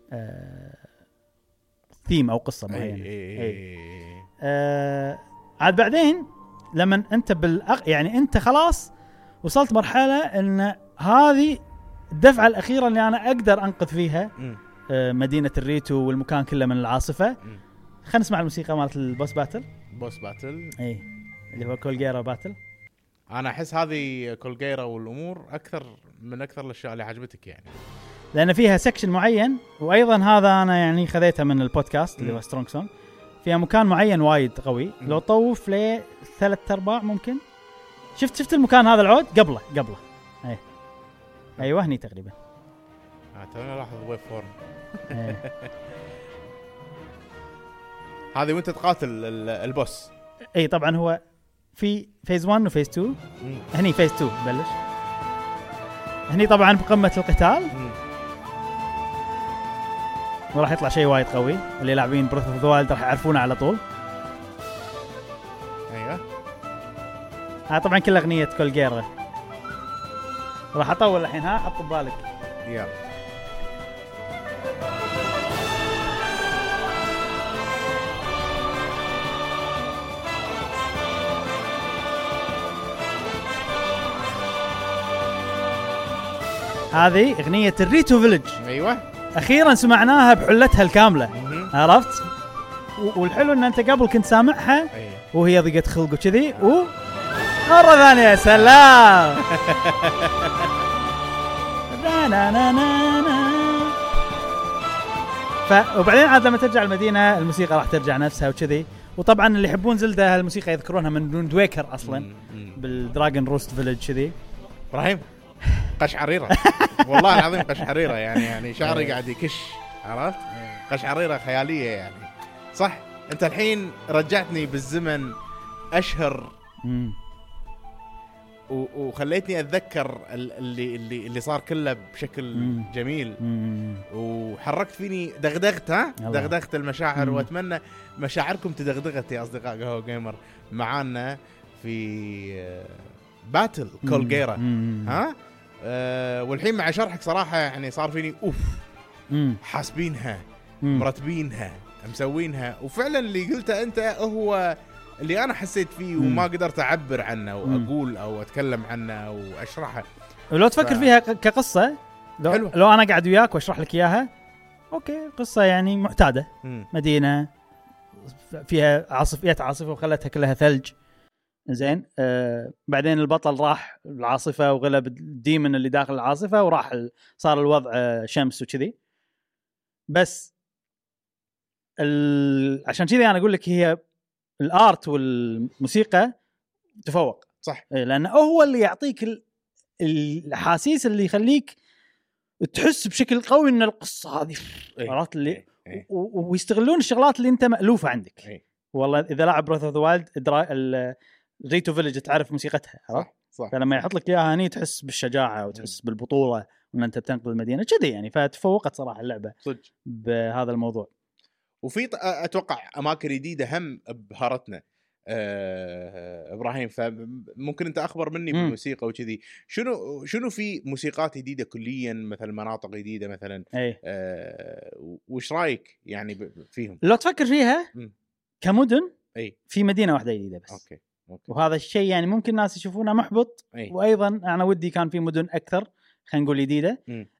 ثيم او قصه معينه. عاد بعدين لما انت يعني انت خلاص وصلت مرحله ان هذه الدفعه الاخيره اللي انا اقدر انقذ فيها مدينه الريتو والمكان كله من العاصفه. خلينا نسمع الموسيقى مالت البوس باتل. اي اللي هو كولغيرا باتل. انا احس هذه كولغيرا والامور اكثر الاشياء اللي عجبتك يعني، لان فيها سكشن معين، وايضا هذا انا يعني خذيتها من البودكاست اللي هو سترونج سونج، فيها مكان معين وايد قوي. لو طوف ل 3/4 ممكن. شفت المكان هذا العود قبله ايوه هني تقريبا. توني لاحظ ويب فورم. هذه وانت تقاتل البوس. اي طبعا هو في فيز 1 وفيز 2. هني فيز 2 بلش، هني طبعا بقمة القتال، وراح يطلع شيء وايد قوي. اللي لاعبين بروث اوف ذا وايلد راح يعرفونه على طول. ايوه طبعا كل اغنية كولغيرا. راح اطول الحين، حط ببالك. يلا هذه اغنية الريتو فيلج. ايوه اخيرا سمعناها بحلتها الكاملة. عرفت؟ والحلو ان انت قبل كنت سامعها وهي ضيقة خلق وكذي، مرة ثانية. سلام. وبعدين عاد لما ترجع المدينة الموسيقى راح ترجع نفسها وكذي. وطبعا اللي يحبون زلدة الموسيقى يذكرونها من ويند ويكر اصلا، بالدراجون روست فيلج كذي. ابراهيم قشعريرة والله العظيم قشعريرة يعني شعري قاعد يكش، عرفت؟ قشعريرة خيالية يعني. صح، انت الحين رجعتني بالزمن اشهر وخليتني اتذكر اللي صار كله بشكل جميل، وحركت فيني دغدغت المشاعر. واتمنى مشاعركم تدغدغت يا اصدقاء قهوة جيمر معانا في باتل كولغيرا. والحين مع شرحك صراحة يعني صار فيني حاسبينها، مرتبينها، مسوينها. وفعلا اللي قلته انت هو اللي انا حسيت فيه وما قدرت اعبر عنه واقول او اتكلم عنه او اشرحه. ولو تفكر فيها كقصه لو انا قاعد وياك واشرح لك اياها، اوكي قصه يعني معتاده. مدينه فيها عاصفه وخلتها كلها ثلج، زين. بعدين البطل راح العاصفه وغلب الديمن اللي داخل العاصفه وراح صار الوضع شمس وكذي. بس عشان كذي انا اقول لك هي الارت والموسيقى تفوق، صح. لانه هو اللي يعطيك الاحاسيس اللي يخليك تحس بشكل قوي ان القصه هذه عرفت اللي ويستغلون الشغلات اللي انت مألوفه عندك. والله اذا لاعب بروث اوف ذا وايلد ريتو فيلج تعرف موسيقتها، صح. فلما يحط لك اياها هني تحس بالشجاعه وتحس بالبطوله وان انت بتنقذ المدينه كذي يعني. فتفوقت صراحه اللعبه صدق بهذا الموضوع. وفي اتوقع اماكن جديده هم بهارتنا ابراهيم، فممكن انت اخبر مني بالموسيقى وكذي. شنو في موسيقات جديده كليا، مثلا مناطق جديده مثلا؟ وش رايك يعني فيهم لو تفكر فيها كمدن؟ في مدينه واحده جديده بس. أوكي. وهذا الشيء يعني ممكن الناس يشوفونه محبط. وايضا انا ودي كان في مدن اكثر خلينا نقول جديده.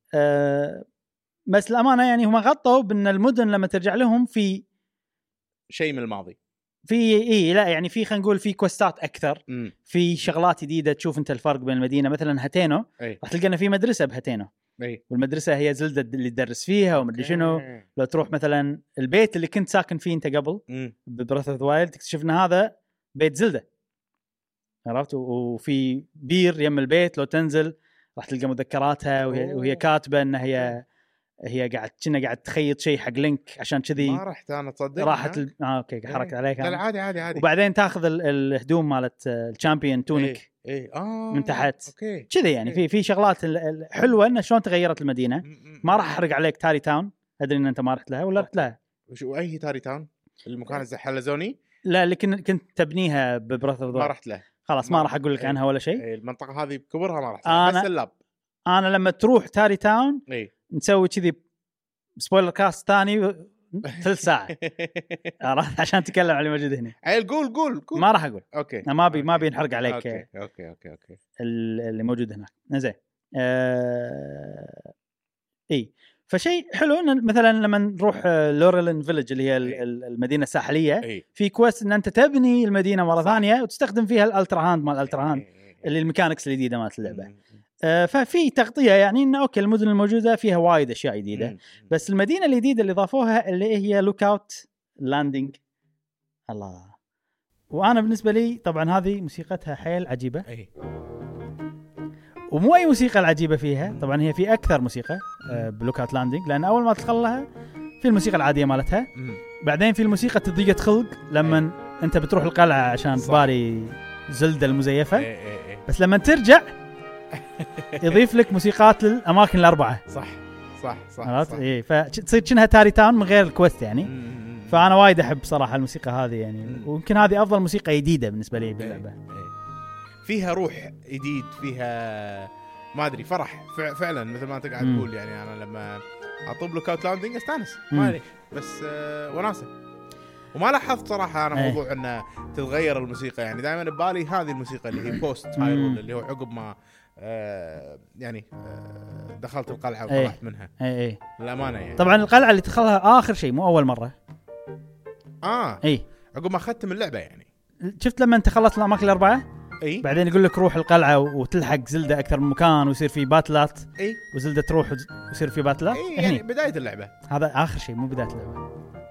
بس الامانه يعني هم غطوا بان المدن لما ترجع لهم في شيء من الماضي، في لا يعني في خلينا نقول في كوستات اكثر، في شغلات جديده تشوف انت الفرق بين المدينه. مثلا هاتينو راح تلقى في مدرسه بهاتينو، والمدرسه هي زلدة اللي تدرس فيها ومدري شنو. لو تروح مثلا البيت اللي كنت ساكن فيه انت قبل ببروث اوف ذا وايلد تكتشف ان هذا بيت زلدة، عرفت؟ وفي بير يم البيت لو تنزل راح تلقى مذكراتها وهي كاتبه ان هي قاعد تخيط شيء حق لينك، عشان كذي ما رحت انا تصدق راحت اوكي حركت عليك. لا عادي. وبعدين تاخذ الهدوم مالت الشامبيون تونيك من تحت كذي يعني. في شغلات حلوه انه شلون تغيرت المدينه. ما راح احرق عليك تاري تاون، ادري ان انت ما رحت لها ولا رحت لها. وشو اي تاري تاون؟ المكان الحلزوني؟ لا اللي كنت تبنيها ببروث اوف ذا ما رحت له، خلاص ما راح اقول لك عنها ولا شيء. المنطقه هذه بكبرها ما رحت بس اللاب. انا لما تروح تاري تاون نسوي كذي سبويلر كاست ثاني ثلث ساعه عرفت عشان تكلم على اللي موجود هنا. عيل قول ما راح اقول. اوكي انا ما ابي نحرق عليك. اوكي اللي موجود هناك زين. فشيء حلو ان مثلا لما نروح لوريلين فيلج اللي هي المدينه الساحليه، في كويست ان انت تبني المدينه مره ثانيه وتستخدم فيها الالترا هاند مال الالترا هاند اللي الميكانكس الجديده مالت اللعبه. ففي تغطيه يعني انه اوكي المدن الموجوده فيها وايد اشياء جديده. بس المدينه الجديده اللي ضافوها اللي هي لوك اوت لاندنج، الله. وانا بالنسبه لي طبعا هذه موسيقتها حيل عجيبه. ومو اي موسيقى العجيبه فيها، طبعا هي في اكثر موسيقى بلوك اوت لاندنج، لان اول ما تدخل لها في الموسيقى العاديه مالتها، بعدين في الموسيقى تضيق خلق لما انت بتروح القلعه عشان تباري زلدة المزيفه. بس لما ترجع يضيف لك موسيقات للاماكن الاربعه. صح فتصير كأنها تاري تاون من غير الكويست يعني. فانا وايد احب صراحه الموسيقى هذه يعني. ويمكن هذه افضل موسيقى جديده بالنسبه لي باللعبه. فيها روح جديد، فيها ما ادري فرح فعلا مثل ما انت قاعد تقول يعني. انا لما اطلب لوك اوت لاندنج استانس ما ادري بس وناسه. وما لاحظت صراحه انا موضوع انه تتغير الموسيقى يعني. دائما ببالي هذه الموسيقى اللي هي بوست هايرول اللي هو عقب ما يعني دخلت القلعه وطلعت منها. للامانه يعني. طبعا القلعه اللي تدخلها اخر شيء مو اول مره. عقب ما ختم اللعبه يعني. شفت لما انت خلصت الاماكن الاربعه بعدين يقول لك روح القلعه وتلحق زلدة اكثر من مكان ويصير في باتلات. وزلدة تروح ويصير في باتلات. يعني بدايه اللعبه. هذا اخر شيء مو بدايه اللعبه.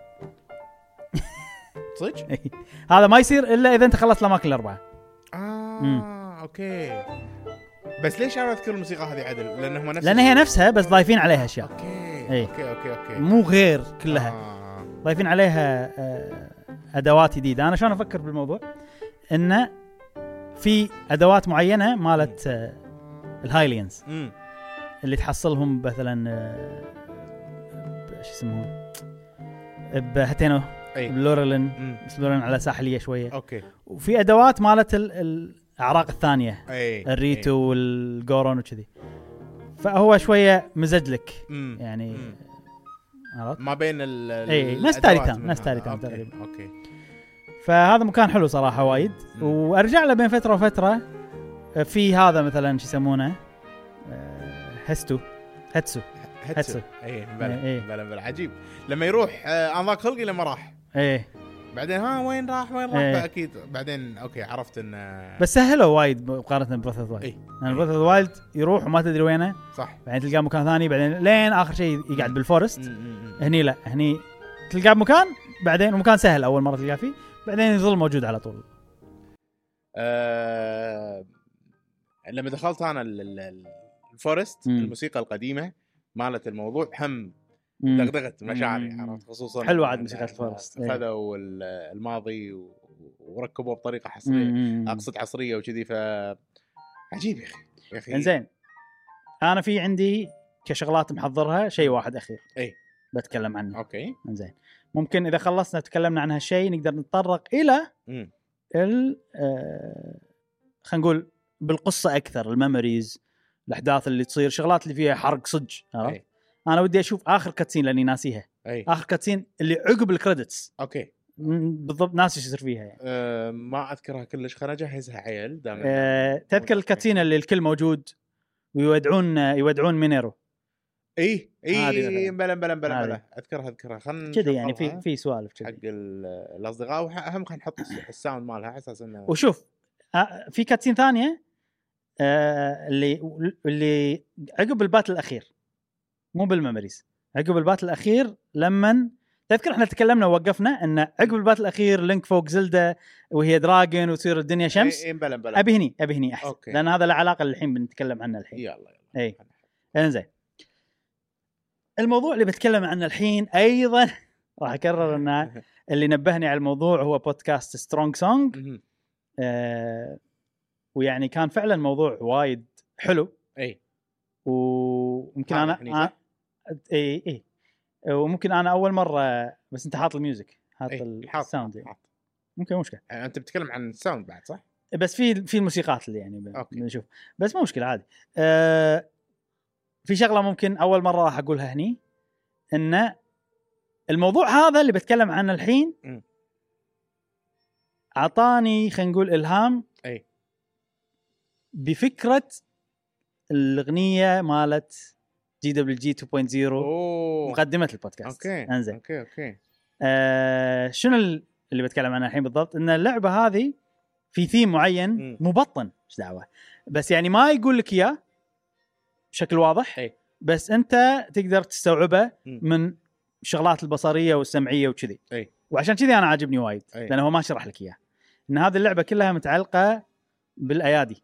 صدق هذا ما يصير الا اذا انت خلصت الاماكن الاربعه. اوكي. بس ليش انا اذكر الموسيقى هذه عدل؟ لانهم لان هي نفسها بس ضايفين عليها اشياء. اوكي مو غير كلها. ضايفين عليها ادوات جديده. انا شلون افكر بالموضوع انه في ادوات معينه مالت الهايلينز اللي تحصلهم مثلا ايش اسمه بهاتينو بلوريلين. بس لوريلين على ساحليه شويه. وفي ادوات مالت الاعراق الثانيه الريتو والجورون وكذي. فهو شويه مزج لك يعني ما بين ناس تاريتان تقريبا. فهذا مكان حلو صراحه وايد. وارجع له بين فتره وفتره. في هذا مثلا شو يسمونه هاتسو اي بلا عجيب لما يروح انضاق خلقي لما راح ايه بعدين وين راح فاكيد بعدين اوكي عرفت ان بس سهله وايد مقارنه ببريث اوف وايلد. انا بريث اوف وايلد يروح وما تدري وينه صح بعدين تلقاه مكان ثاني بعدين لين اخر شيء يقعد بالفورست. هني لا هني تلقاه بمكان بعدين ومكان سهل اول مره تلقاه فيه بعدين يظل موجود على طول. لما دخلت انا الفورست الموسيقى القديمه مالت الموضوع هم دغدغت مشاعري عرفت خصوصا حلوه عاد موسيقى الفورست خذوا الماضي وركبوه بطريقه حصريه اقصد عصريه وكذي ف عجيب يا اخي انزين انا في عندي كشغلات محضرها شيء واحد اخير بتكلم عنه. اوكي انزين ممكن اذا خلصنا تكلمنا عن هالشيء نقدر نتطرق الى خلينا نقول بالقصه اكثر الميموريز الاحداث اللي تصير شغلات اللي فيها حرق صدق. انا ودي اشوف اخر كاتسين لاني ناسيها. اخر كاتسين اللي عقب الكريدتس. اوكي بالضبط ناسي ايش يصير فيها يعني. ما اذكرها كلش خلنا اجهزها عيل تذكر الكاتسين اللي الكل موجود ويودعون مينيرو. اي بلا اذكرها خلنا كذا يعني في سوالف كذا حق الاصدقاء واهم خلينا نحط الساوند مالها على اساس انه وشوف في كاتسين ثانيه اللي عقب الباتل الاخير مو بالميموريز عقب الباتل الاخير لما تذكر احنا تكلمنا ووقفنا ان عقب الباتل الاخير لينك فوق زلدة وهي دراجون وتصير الدنيا شمس. بلا ابي هني احسن أوكي. لان هذا له علاقه الحين بنتكلم عنه الحين. يلا اي انزين الموضوع اللي بتكلم عنه الحين ايضا راح اكرر ان اللي نبهني على الموضوع هو بودكاست سترونج سونج. ويعني كان فعلا موضوع وايد حلو. وممكن انا اي وممكن انا اول مره بس انت حاط الميوزك حاط الساوند ممكن مشكله انت بتتكلم عن الساوند بعد صح بس في الموسيقات اللي يعني بنشوف بس مو مشكله عادي. في شغله ممكن اول مره راح اقولها هني ان الموضوع هذا اللي بتكلم عنه الحين اعطاني خلينا نقول الهام بفكره الاغنيه مالت GWG 2.0 مقدمه البودكاست. انزين اوكي شنو اللي بتكلم عنه الحين بالضبط ان اللعبه هذه في ثيم معين مبطن ايش دعوه بس يعني ما يقول لك اياه بشكل واضح بس انت تقدر تستوعبه من الشغلات البصريه والسمعيه وكذي. وعشان كذي انا عاجبني وايد لانه هو ما شرح لك اياه ان هذه اللعبه كلها متعلقه بالايادي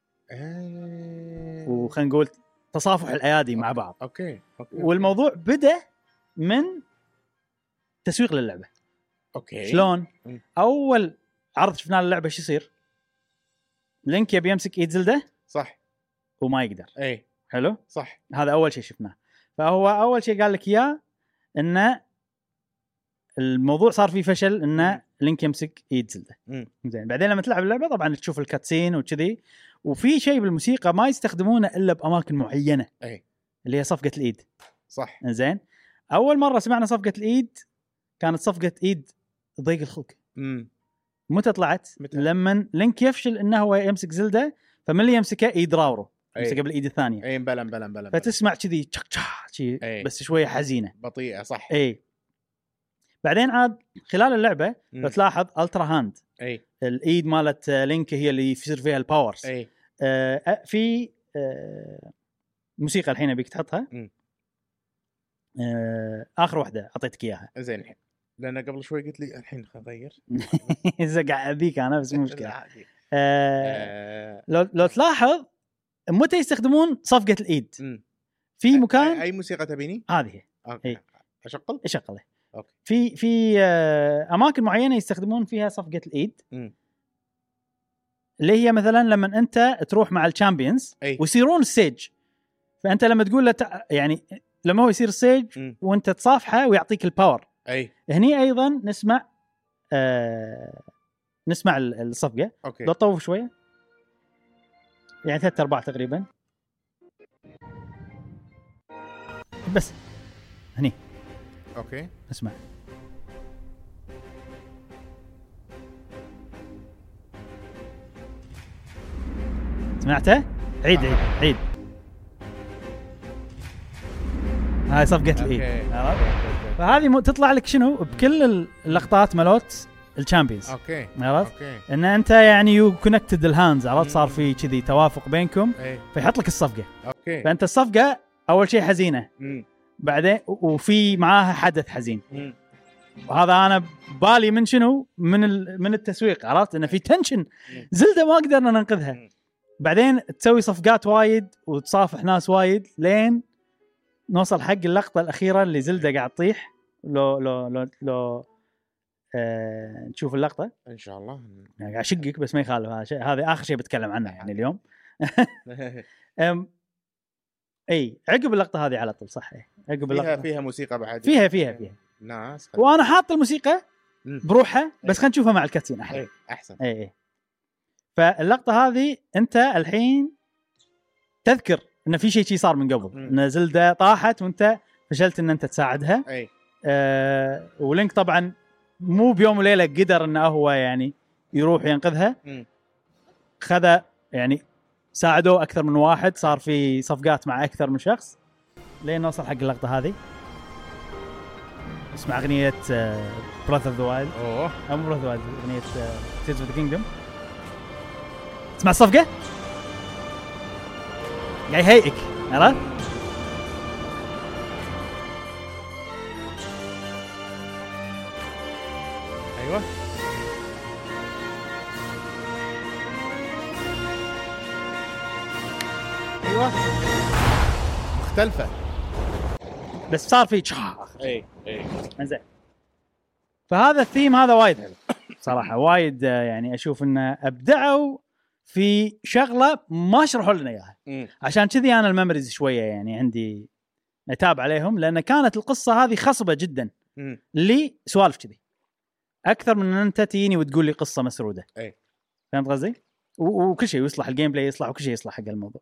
وخلينا نقول تصافح الايادي مع بعض. أوكي. والموضوع بدا من تسويق للعبه. شلون اول عرض شفنا اللعبه ايش يصير لينك يبي يمسك ايد زلده صح وما يقدر. حلو صح هذا اول شيء شفناه. فهو اول شيء قال لك اياه ان الموضوع صار فيه فشل ان لينك يمسك ايد زلده. زين بعدين لما تلعب اللعبه طبعا تشوف الكاتسين وكذي وفي شيء بالموسيقى ما يستخدمونه الا باماكن معينه اللي هي صفقه الايد. صح زين اول مره سمعنا صفقه الايد كانت صفقه ايد ضيق الخلق. متى طلعت لما لينك يفشل انه هو يمسك زلده فمن اللي يمسكه ايد راورو يمسكه بالايد الثانيه. بلا فتسمع كذي بس شويه حزينه بطيئه. صح بعدين عاد خلال اللعبه بتلاحظ الترا هاند الايد مالت لينك هي اللي يصير فيها الباورز. في موسيقى الحين ابيك تحطها اخر واحده اعطيتك اياها. زين الحين لان قبل شوي قلت لي الحين خلينا نغير زقع ابيك انا بس مو مشكله. لو تلاحظ متى يستخدمون صفقه الايد في مكان اي موسيقى تبيني هذه اشغله في اماكن معينه يستخدمون فيها صفقه الايد اللي هي مثلا لما انت تروح مع الشامبيونز ويصيرون السيج فانت لما تقول له يعني لما هو يصير السيج وانت تصافحه ويعطيك الباور هني ايضا نسمع الصفقه. لو طوف شويه يعني 3/4 تقريبا بس هني اسمع سمعته عيد هاي صفقه الاي. فهذه تطلع لك شنو بكل اللقطات مالوت الشامبيونز. اوكي عرفت ان انت يعني يو كونكتد الهاندز، عرفت صار في كذي توافق بينكم فيحط لك الصفقه. اوكي فانت الصفقه اول شيء حزينه بعدين وفي معاها حدث حزين. وهذا انا بالي من شنو من التسويق، عرفت انه في تنشن زلدة ما قدرنا ننقذها. بعدين تسوي صفقات وايد وتصافح ناس وايد لين نوصل حق اللقطه الاخيره اللي زلدة قاعد تطيح. لو نشوف اللقطه ان شاء الله. قاعد اشقك بس ما يخالف، هذا اخر شيء بتكلم عنه يعني اليوم. اي عقب اللقطه هذه على طول صح. عقب اللقطه فيها موسيقى بعد، فيها ناس وانا حاط الموسيقى بروحها بس خلينا نشوفها مع الكاتسين احلى. احسن. اي فاللقطه هذه انت الحين تذكر ان في شيء صار من قبل، ان زلدة طاحت وانت فشلت ان انت تساعدها. ولينك طبعا مو بيوم وليله قدر انه هو يعني يروح ينقذها. خذ يعني ساعدوه اكثر من واحد، صار في صفقات مع اكثر من شخص لين نوصل حق اللقطه هذه. اسمع اغنيه Breath of the Wild. او مو Breath of the Wild، اغنيه Tears of the Kingdom. اسمع الصفقه قاعد يهيئك، عرفت؟ ايوه مختلفه بس صار في شخ. اي انزين. فهذا الثيم هذا وايد حلو صراحه، وايد يعني اشوف انه ابدعوا في شغله ما شرحوا لنا اياها. عشان كذي انا الميموريز شويه يعني عندي اتابع عليهم، لان كانت القصه هذه خصبه جدا لي سوالف كذي اكثر من ان انت تجيني وتقول لي قصه مسروده. فهمت قصدي؟ وكل شيء يصلح، الجيم بلاي يصلح وكل شيء يصلح حق الموضوع.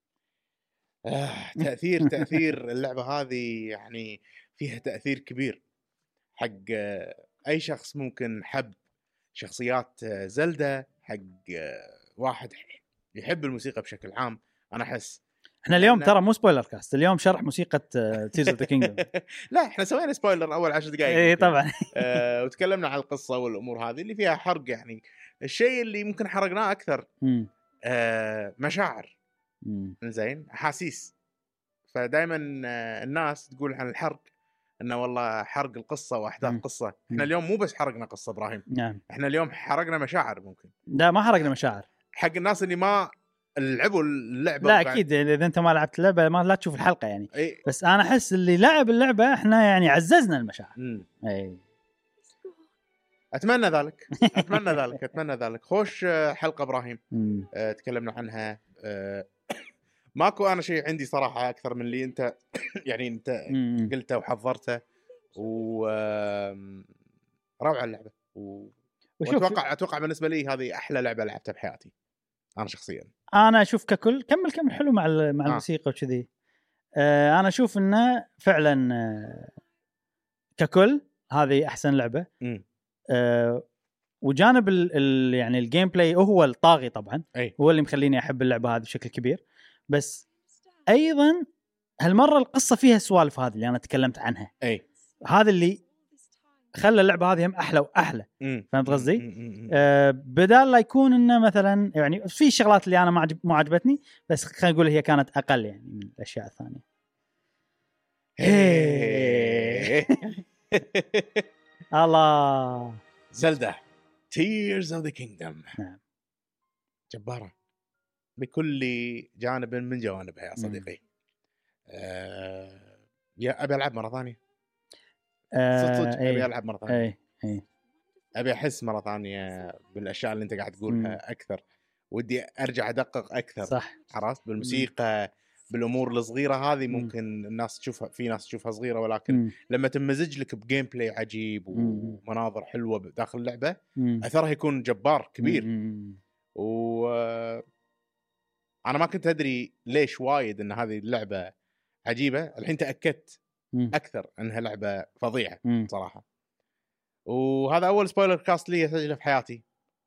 تاثير اللعبه هذه يعني فيها تاثير كبير حق اي شخص ممكن حب شخصيات زلدة، حق واحد يحب الموسيقى بشكل عام. انا احس احنا اليوم ترى مو سبويلر كاست، اليوم شرح موسيقى Tears of the Kingdom. لا احنا سوينا سبويلر اول 10 دقائق. اي طبعا. وتكلمنا عن القصه والامور هذه اللي فيها حرق. يعني الشيء اللي ممكن حرقناه اكثر مشاعر، زين، احاسيس. فدائما الناس تقول عن الحرق انه والله حرق القصه واحداث قصه. احنا اليوم مو بس حرقنا قصه ابراهيم، نعم، احنا اليوم حرقنا مشاعر. ممكن لا ما حرقنا مشاعر حق الناس اللي ما لعبوا اللعبه. لا اكيد اذا انت ما لعبت اللعبه ما لا تشوف الحلقه يعني. بس انا احس اللي لعب اللعبه احنا يعني عززنا المشاعر. اي اتمنى ذلك. خوش حلقه ابراهيم. تكلمنا عنها. ماكو انا شيء عندي صراحه اكثر من اللي انت يعني انت قلته وحضرته. و روعه اللعبه. اتوقع بالنسبه لي هذه احلى لعبه لعبتها بحياتي انا شخصيا. انا اشوف ككل كمل حلو مع الموسيقى وكذي. انا اشوف انه فعلا ككل هذه احسن لعبه. وجانب يعني الجيم بلاي هو الطاغي طبعا. هو اللي مخليني احب اللعبه هذه بشكل كبير. بس ايضا هالمره القصه فيها السوالف هذه اللي انا تكلمت عنها. هذا اللي خلى اللعبه هذه هم احلى واحلى. فهمت قصدي؟ بدال لا يكون انه مثلا يعني في شغلات اللي انا ما عجبتني، بس خلينا نقول هي كانت اقل يعني من الاشياء الثانيه. الله. زلدة Tears of the Kingdom. نعم. جبارة بكل جانب من جوانبها يا صديقي. يا أبي ألعب مرة ثانية. صدق أبي ألعب مرة ثانية. أبي أحس مرة ثانية بالأشياء اللي أنت قاعد تقولها أكثر. ودي أرجع أدقق أكثر. صح. عرفت بالموسيقى بالأمور الصغيرة هذه. ممكن الناس تشوفها، في ناس تشوفها صغيرة، ولكن لما تمزج لك بجيم بلاي عجيب ومناظر حلوة داخل اللعبة أثرها يكون جبار كبير. أنا ما كنت أدري ليش وايد إن هذه اللعبة عجيبة. الحين تأكدت أكثر أنها لعبة فظيعة صراحة. وهذا أول سبويلر كاست لي أسجله في حياتي.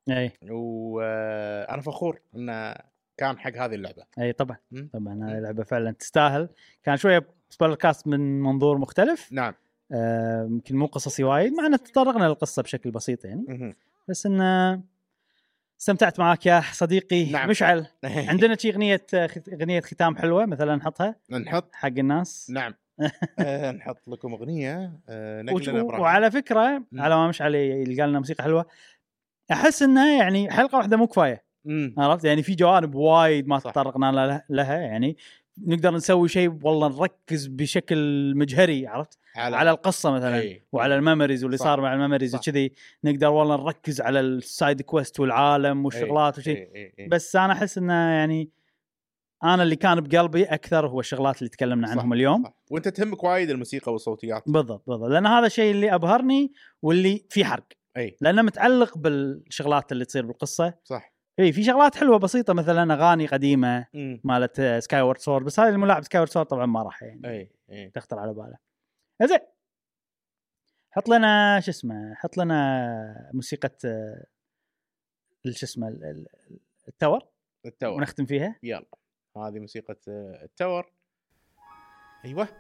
وأنا فخور إنه كان حق هذه اللعبة. طبعا هذه اللعبة فعلا تستاهل. كان شوية سبويلر كاست من منظور مختلف. نعم. يمكن مو قصصي وايد، مع ان تطرقنا للقصه بشكل بسيط يعني. بس ان استمتعت معك يا صديقي. نعم. مشعل، عندنا شي اغنيه ختام حلوه مثلا نحطها نحط حق الناس. نعم. نحط لكم اغنيه نقلنا ابراهيم. وعلى فكره على ما مشعل يلقى لنا موسيقى حلوه، احس انها يعني حلقه واحده مو كفايه. عرفت يعني في جوانب وايد ما تطرقنا لها، يعني نقدر نسوي شيء والله نركز بشكل مجهري، عرفت، على القصه مثلا وعلى الميموريز واللي صار مع الميموريز وكذي. نقدر والله نركز على السايد كويست والعالم والشغلات وشي. بس انا احس انه يعني انا اللي كان بقلبي اكثر هو الشغلات اللي تكلمنا عنهم اليوم. وانت تهمك وايد الموسيقى والصوتيات. بالضبط لان هذا الشيء اللي ابهرني واللي في حرق. لانه متعلق بالشغلات اللي تصير بالقصه. صح. في شغلات حلوه بسيطه مثلا اغاني قديمه مالت سكاي وورد سورد، بس هذا الملاعب سكاي وورد سورد طبعا ما راح يعني تخطر على باله. زين حط لنا شو اسمه، حط لنا موسيقى شو اسمه التاور ونختم فيها. يلا هذه موسيقى التاور. ايوه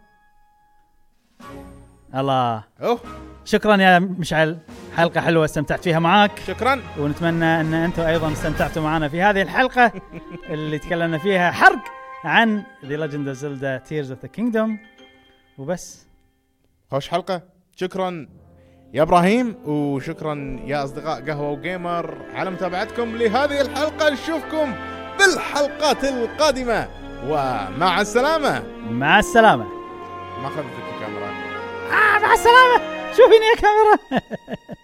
الله. شكرا يا مشعل، حلقة حلوة استمتعت فيها معاك. شكرا. ونتمنى ان انتم ايضا استمتعتوا معنا في هذه الحلقة اللي تكلمنا فيها حرق عن The Legend of Zelda Tears of the Kingdom. وبس خوش حلقة. شكرا يا ابراهيم، وشكرا يا اصدقاء قهوة وجيمر على متابعتكم لهذه الحلقة. نشوفكم بالحلقات القادمة ومع السلامة. مع السلامة. ما خذتك الكاميرا. مع السلامة. شوفيني يا كاميرا.